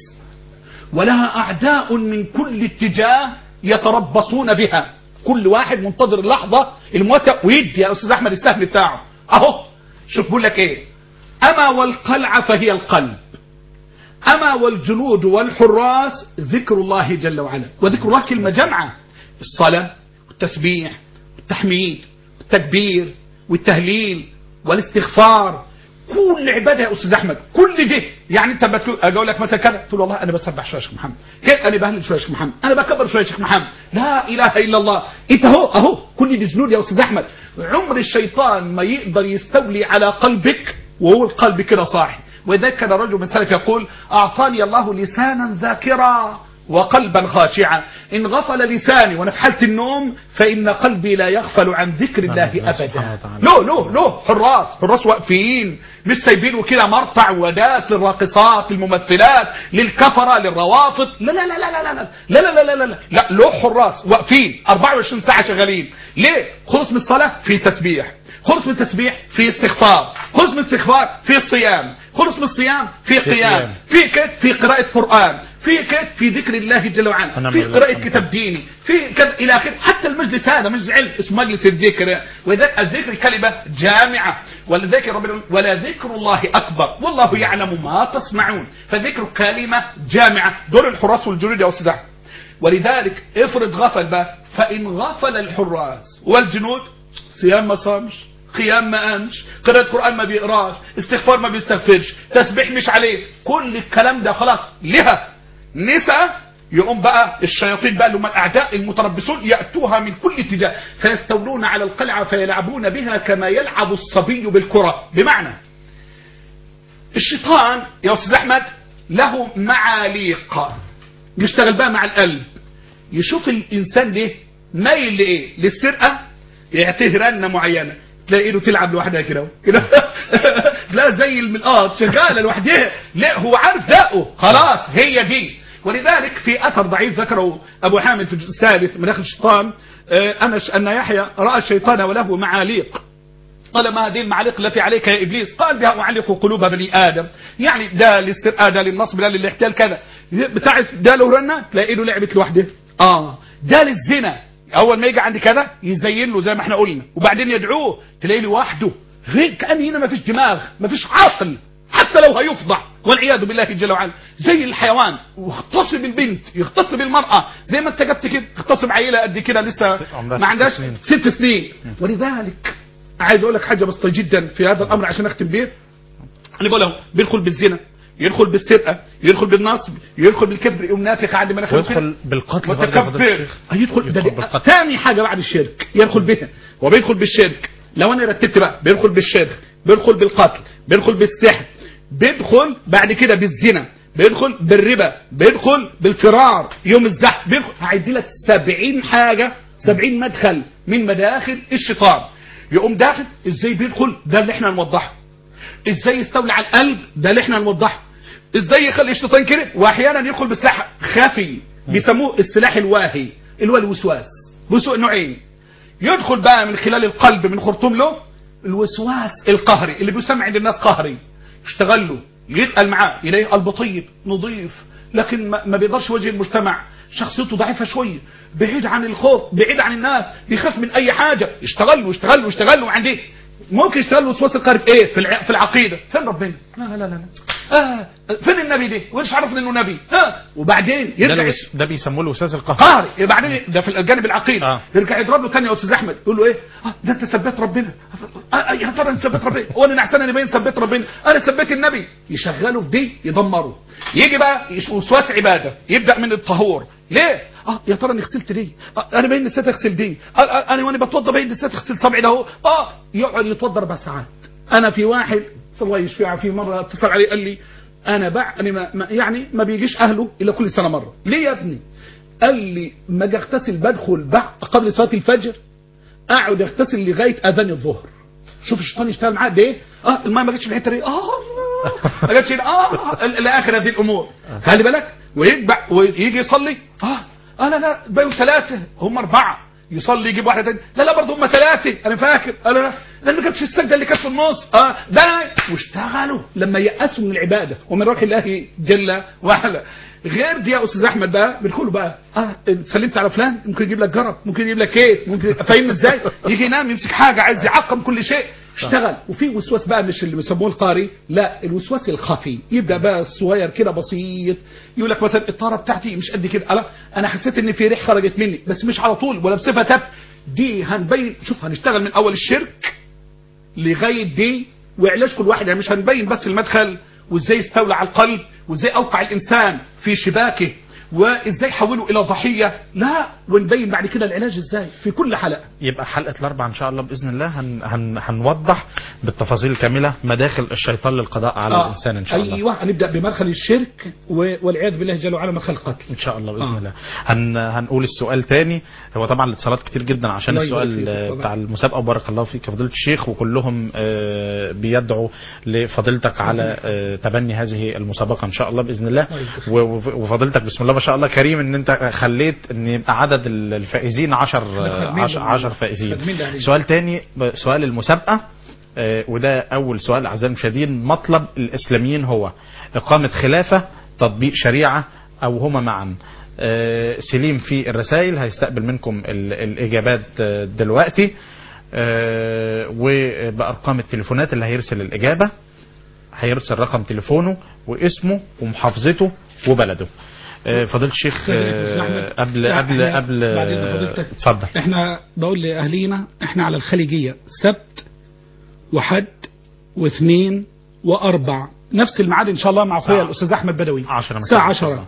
ولها أعداء من كل اتجاه يتربصون بها، كل واحد منتظر اللحظة الموتى ويدي يا أستاذ أحمد السهم بتاعه. أهو شوف بقول لك إيه، أما والقلعة فهي القلب، أما والجنود والحراس ذكر الله جل وعلا. وذكر الله كلمة جمعة، الصلاة والتسبيح والتحميد والتكبير والتهليل والاستغفار، كل عبادة يا أستاذ أحمد، كل ده. يعني أنت بتقول أقول لك مثلا كذا تقول والله أنا بسبح شوية يا شيخ محمد، كيف أنا بهلل شوية يا شيخ محمد، أنا بكبر شوية يا شيخ محمد، لا إله إلا الله. أنت أهو أهو كل دي جنود يا أستاذ أحمد. عمر الشيطان ما يقدر يستولي على قلبك وهو القلب كده صاحي. وذلك كان رجل من سلف يقول أعطاني الله لسانا ذاكرا وقلبا خاشعا، إن غفل لساني وأنا في حالة النوم فإن قلبي لا يغفل عن ذكر الله أبدا. له له له حراس، حراس واقفين مش سايبينه كده مرتع وداس للراقصات للممثلات للكفرة للروافض، لا لا لا لا لا لا لا لا لا لا لا لا له حراس واقفين أربعة وعشرين ساعة شغالين. ليه؟ خلص من الصلاة في تسبيح، خلص من التسبيح في استغفار، خلص من الاستغفار في الصيام، خلص من الصيام في قيام، في كده في قراءة قرآن، في كده في ذكر الله جل وعلا، في قراءة كتاب ديني، في كده إلى آخره. حتى المجلس هذا مجلس علم اسمه مجلس الذكر، وذلك الذكر كلمة جامعة، ولذلك ربنا ولا ذكر الله أكبر والله يعلم ما تصنعون، فذكر كلمة جامعة. دور الحراس والجنود يا أستاذ. ولذلك افرض غفل بقى، فإن غفل الحراس والجنود صيام ما صامش، قيام ما قامش، قراءة قرآن ما بيقراش، استغفار ما بيستغفرش، تسبيح مش عليه، كل الكلام ده خلاص لها نساء. يقوم بقى الشياطين بقى اللي هم الأعداء المتربصون يأتوها من كل اتجاه فيستولون على القلعة فيلعبون بها كما يلعب الصبي بالكرة. بمعنى الشيطان يا أستاذ أحمد له معاليق يشتغل بقى مع القلب، يشوف الإنسان ده مايل لإيه، للسرقة يعطيه رنة معينة تلاقي ايده تلعب لوحدها كده كده لا زي الملقاط شغاله لوحدها، لا هو عارف دقه خلاص هي دي. ولذلك في اثر ضعيف ذكره ابو حامد في الجزء الثالث من اخر الشيطان انا ان يحيى راى الشيطان وله معاليق، قال ما هذه المعاليق التي عليك يا ابليس؟ قال بها اعلق قلوب بني ادم، يعني ده للسرقه ده للنصب ده للاحتيال كذا، بتاع ده له رنه تلاقي ايده لعبت لوحدها، اه ده للزنا اول ما يجي عند كذا يزين له زي ما احنا قلنا، وبعدين يدعوه تلاقيه لوحده كأن هنا ما فيش دماغ ما فيش عقل حتى لو هيفضع والعياذ بالله جل وعلا، زي الحيوان واغتصب البنت يغتصب المرأة زي ما انت جبت كده اغتصب عيلة قد كده لسه ما عندهاش ست سنين. ولذلك عايز اقول لك حاجة بسيطة جدا في هذا الامر عشان اختم بيه. انا بقول له بيدخل بالزنا، يدخل بالسرقة، يدخل بالنصب، يدخل بالكبر، يقوم نافخ عند مناخيره، يدخل بالقتل متكبر، يدخل ده ثاني حاجة بعد الشرك يدخل بها، وبيدخل بالشرك. لو انا رتبت بقى بيدخل بالشرك، بيدخل بالقتل، بيدخل بالسحر، بيدخل بعد كده بالزنا، بيدخل بالربا، بيدخل بالفرار يوم الزحف، بيدخل هعدي لك سبعين حاجة، سبعين مدخل من مداخل الشيطان. يقوم داخل ازاي بيدخل، ده اللي احنا نوضحه. ازاي يستولي على القلب، ده اللي احنا نوضحه. ازاي يخلي الشيطان كده، واحيانا يدخل بسلاح خفي بيسموه السلاح الواهي اللي هو الوسواس، وسوء نوعين. يدخل بقى من خلال القلب من خرطوم له الوسواس القهري اللي بيسمع عند الناس قهري، يشتغل له يتقل معاه يلاقيه قلب طيب نظيف لكن ما بيقدرش يواجه المجتمع، شخصيته ضعيفه شويه، بعيد عن الخوف، بعيد عن الناس، بيخاف من اي حاجه، يشتغل له يشتغل له يشتغل له عنديه. ممكن يشتغل وسواس القهري في ايه؟ في الع... في العقيده، فين ربنا؟ لا لا لا لا آه. فين النبي ده؟ وإيش عرفنا انه نبي؟ ها وبعدين يرجع ده, ده بيسموه الوسواس القهري. قهري بعدين ده في الجانب العقيده آه. يرجع يضرب له ثاني يا استاذ احمد يقول له ايه؟ آه ده انت ثبت ربنا، آه يا ترى انت ثبت ربنا؟ هو انا احسن نبي ثبت ربنا؟ انا ثبت النبي. يشغله في دي يدمره. يجي بقى وسواس عباده، يبدا من الطهور. ليه؟ اه يا ترى انا غسلت دي، آه انا باين نسيت اغسل دي، آه انا وانا بتوضى باين نسيت اغسل صبعي ده اهو، اه يقعد يتوضى اربع ساعات. انا في واحد الله يشفيه في مره اتصل علي قال لي انا بع أنا ما يعني ما بيجيش اهله الا كل سنه مره. ليه يا ابني؟ قال لي ما اجي اغتسل بدخل بعد قبل صلاه الفجر اقعد اغتسل لغايه اذان الظهر. شوف الشيطان يشتغل معاه قد ايه؟ اه الماء ما جاتش في الحته دي، اه ما جاتش اه لاخر هذه الامور. خلي بالك ويتبع ويجي يصلي اه اه لا لا بقوا ثلاثه هم اربعه، يصلي يجيب واحده تاني، لا لا برضه هم ثلاثه انا فاكر، لا لا لا ما كانتش السجده اللي كانت في النص اه ده، واشتغلوا لما يأسوا من العباده ومن روح الله جل وعلا. غير دي يا استاذ احمد بقى بندخلوا بقى اه سلمت على فلان ممكن يجيب لك جرب، ممكن يجيب لك كيك، ممكن فاهمني ازاي؟ يجي ينام يمسك حاجه عايز يعقم كل شيء، اشتغل. وفي وسواس بقى مش اللي بيسموه القاري، لا الوسواس الخفي، يبدا بقى الصغير كده بسيط، يقول لك مثلا الطاره بتاعتي مش قد كده، انا انا حسيت ان في ريح خرجت مني بس مش على طول ولا بصفه تب، دي هنبين. شوف هنشتغل من اول الشرك لغايه دي وعلاج كل واحد، يعني مش هنبين بس المدخل وازاي يستولى على القلب وازاي اوقع الانسان في شباكه وازاي حوله الى ضحيه، لا ونبين بعد كده العلاج ازاي في كل حلقه. يبقى حلقه الاربعاء ان شاء الله باذن الله هن هن هنوضح بالتفاصيل الكامله مداخل الشيطان للقضاء على آه الانسان ان شاء الله. ايوه هنبدا بمدخل الشرك والعياذ بالله جل وعلا مدخل القتل ان شاء الله باذن آه. الله. هن هنقول السؤال تاني، هو طبعا الاتصالات كتير جدا عشان السؤال بتاع المسابقه، وبارك الله فيك فضيله الشيخ، وكلهم آه بيدعوا لفضيلتك على آه تبني هذه المسابقه ان شاء الله باذن الله. وفضيلتك بسم الله ما شاء الله كريم ان انت خليت ان يبقى عدد الفائزين عشر فائزين. سؤال تاني، سؤال المسابقة آه وده اول سؤال اعزائي المشاهدين، مطلب الاسلاميين هو اقامة خلافة، تطبيق شريعة، او هما معا. آه سليم في الرسائل هيستقبل منكم الاجابات آه دلوقتي آه وبارقام التليفونات اللي هيرسل الاجابة، هيرسل رقم تليفونه واسمه ومحافظته وبلده. فضيلة الشيخ قبل قبل قبل اتفضل. احنا بقول لاهلينا احنا على الخليجيه سبت وحد واثنين واربع نفس الميعاد ان شاء الله مع اخويا الاستاذ احمد بدوي الساعه عشرة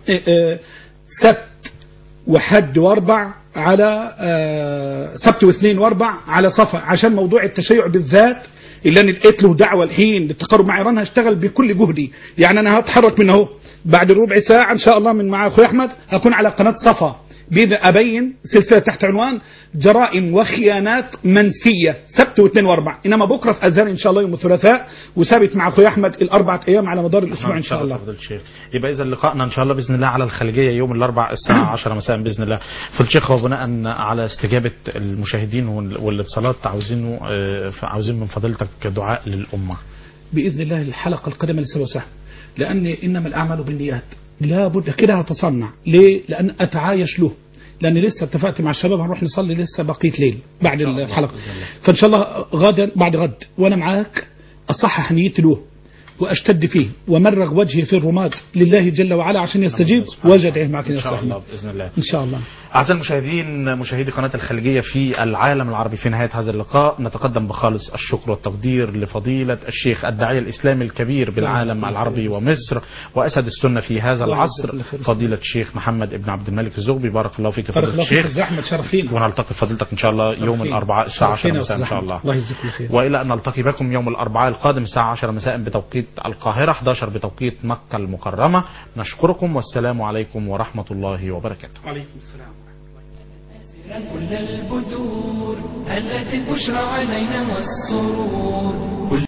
سبت وحد واربع على سبت واثنين واربع على صفا، عشان موضوع التشيع بالذات اللي انا لقيت له دعوه الحين للتقرب مع ايران هشتغل بكل جهدي، يعني انا هتحرك من اهو بعد ربع ساعة إن شاء الله من مع أخوي أحمد هكون على قناة صفا بإذا أبين سلسلة تحت عنوان جرائم وخيانات منسية سبت واثنين واربع، إنما بكرة في أزهر إن شاء الله يوم الثلاثاء، وثابت مع أخوي أحمد الأربعة أيام على مدار الأسبوع إن شاء الله. يبقى إذا لقائنا إن شاء الله بإذن الله على الخليجية يوم الأربعاء الساعة عشرة مساء بإذن الله. فضيلة الشيخ وبناء على استجابة المشاهدين والاتصالات عاوزينه عاوزين من فضيلتك دعاء للأمة بإذن الله. الحلقة القادمة لسه وسهل، لأن إنما الأعمال بالنيات، لا بد كده هتصنع. ليه؟ لأن أتعايش له، لأن لسه اتفقت مع الشباب هنروح نصلي لسه بقية ليل بعد الحلقة، فإن شاء الله غدا بعد غد وأنا معاك أصحح نيتي له وأشتد فيه ومرغ وجهي في الرماد لله جل وعلا عشان يستجيب وجد معك إن شاء الله بإذن الله. إن شاء الله. أعزائي المشاهدين مشاهدي قناة الخليجية في العالم العربي، في نهاية هذا اللقاء نتقدم بخالص الشكر والتقدير لفضيلة الشيخ الداعية الإسلامي الكبير بالعالم العربي ومصر وأسد السنة في هذا العصر، فضيلة الشيخ محمد ابن عبد الملك الزغبي. بارك الله فيك فضيلة الشيخ، زحمة شرفين، ونلتقي فضيلتك إن شاء الله يوم الأربعاء الساعة عشرة مساء إن شاء الله. الله يجزيك الخير. وإلى أن نلتقي بكم يوم الأربعاء القادم الساعة عشرة مساء بتوقيت القاهرة، إحدى عشر بتوقيت مكة المكرمة. نشكركم والسلام عليكم ورحمة الله وبركاته. وعليكم السلام. كل البدور هلت البشرى علينا والسرور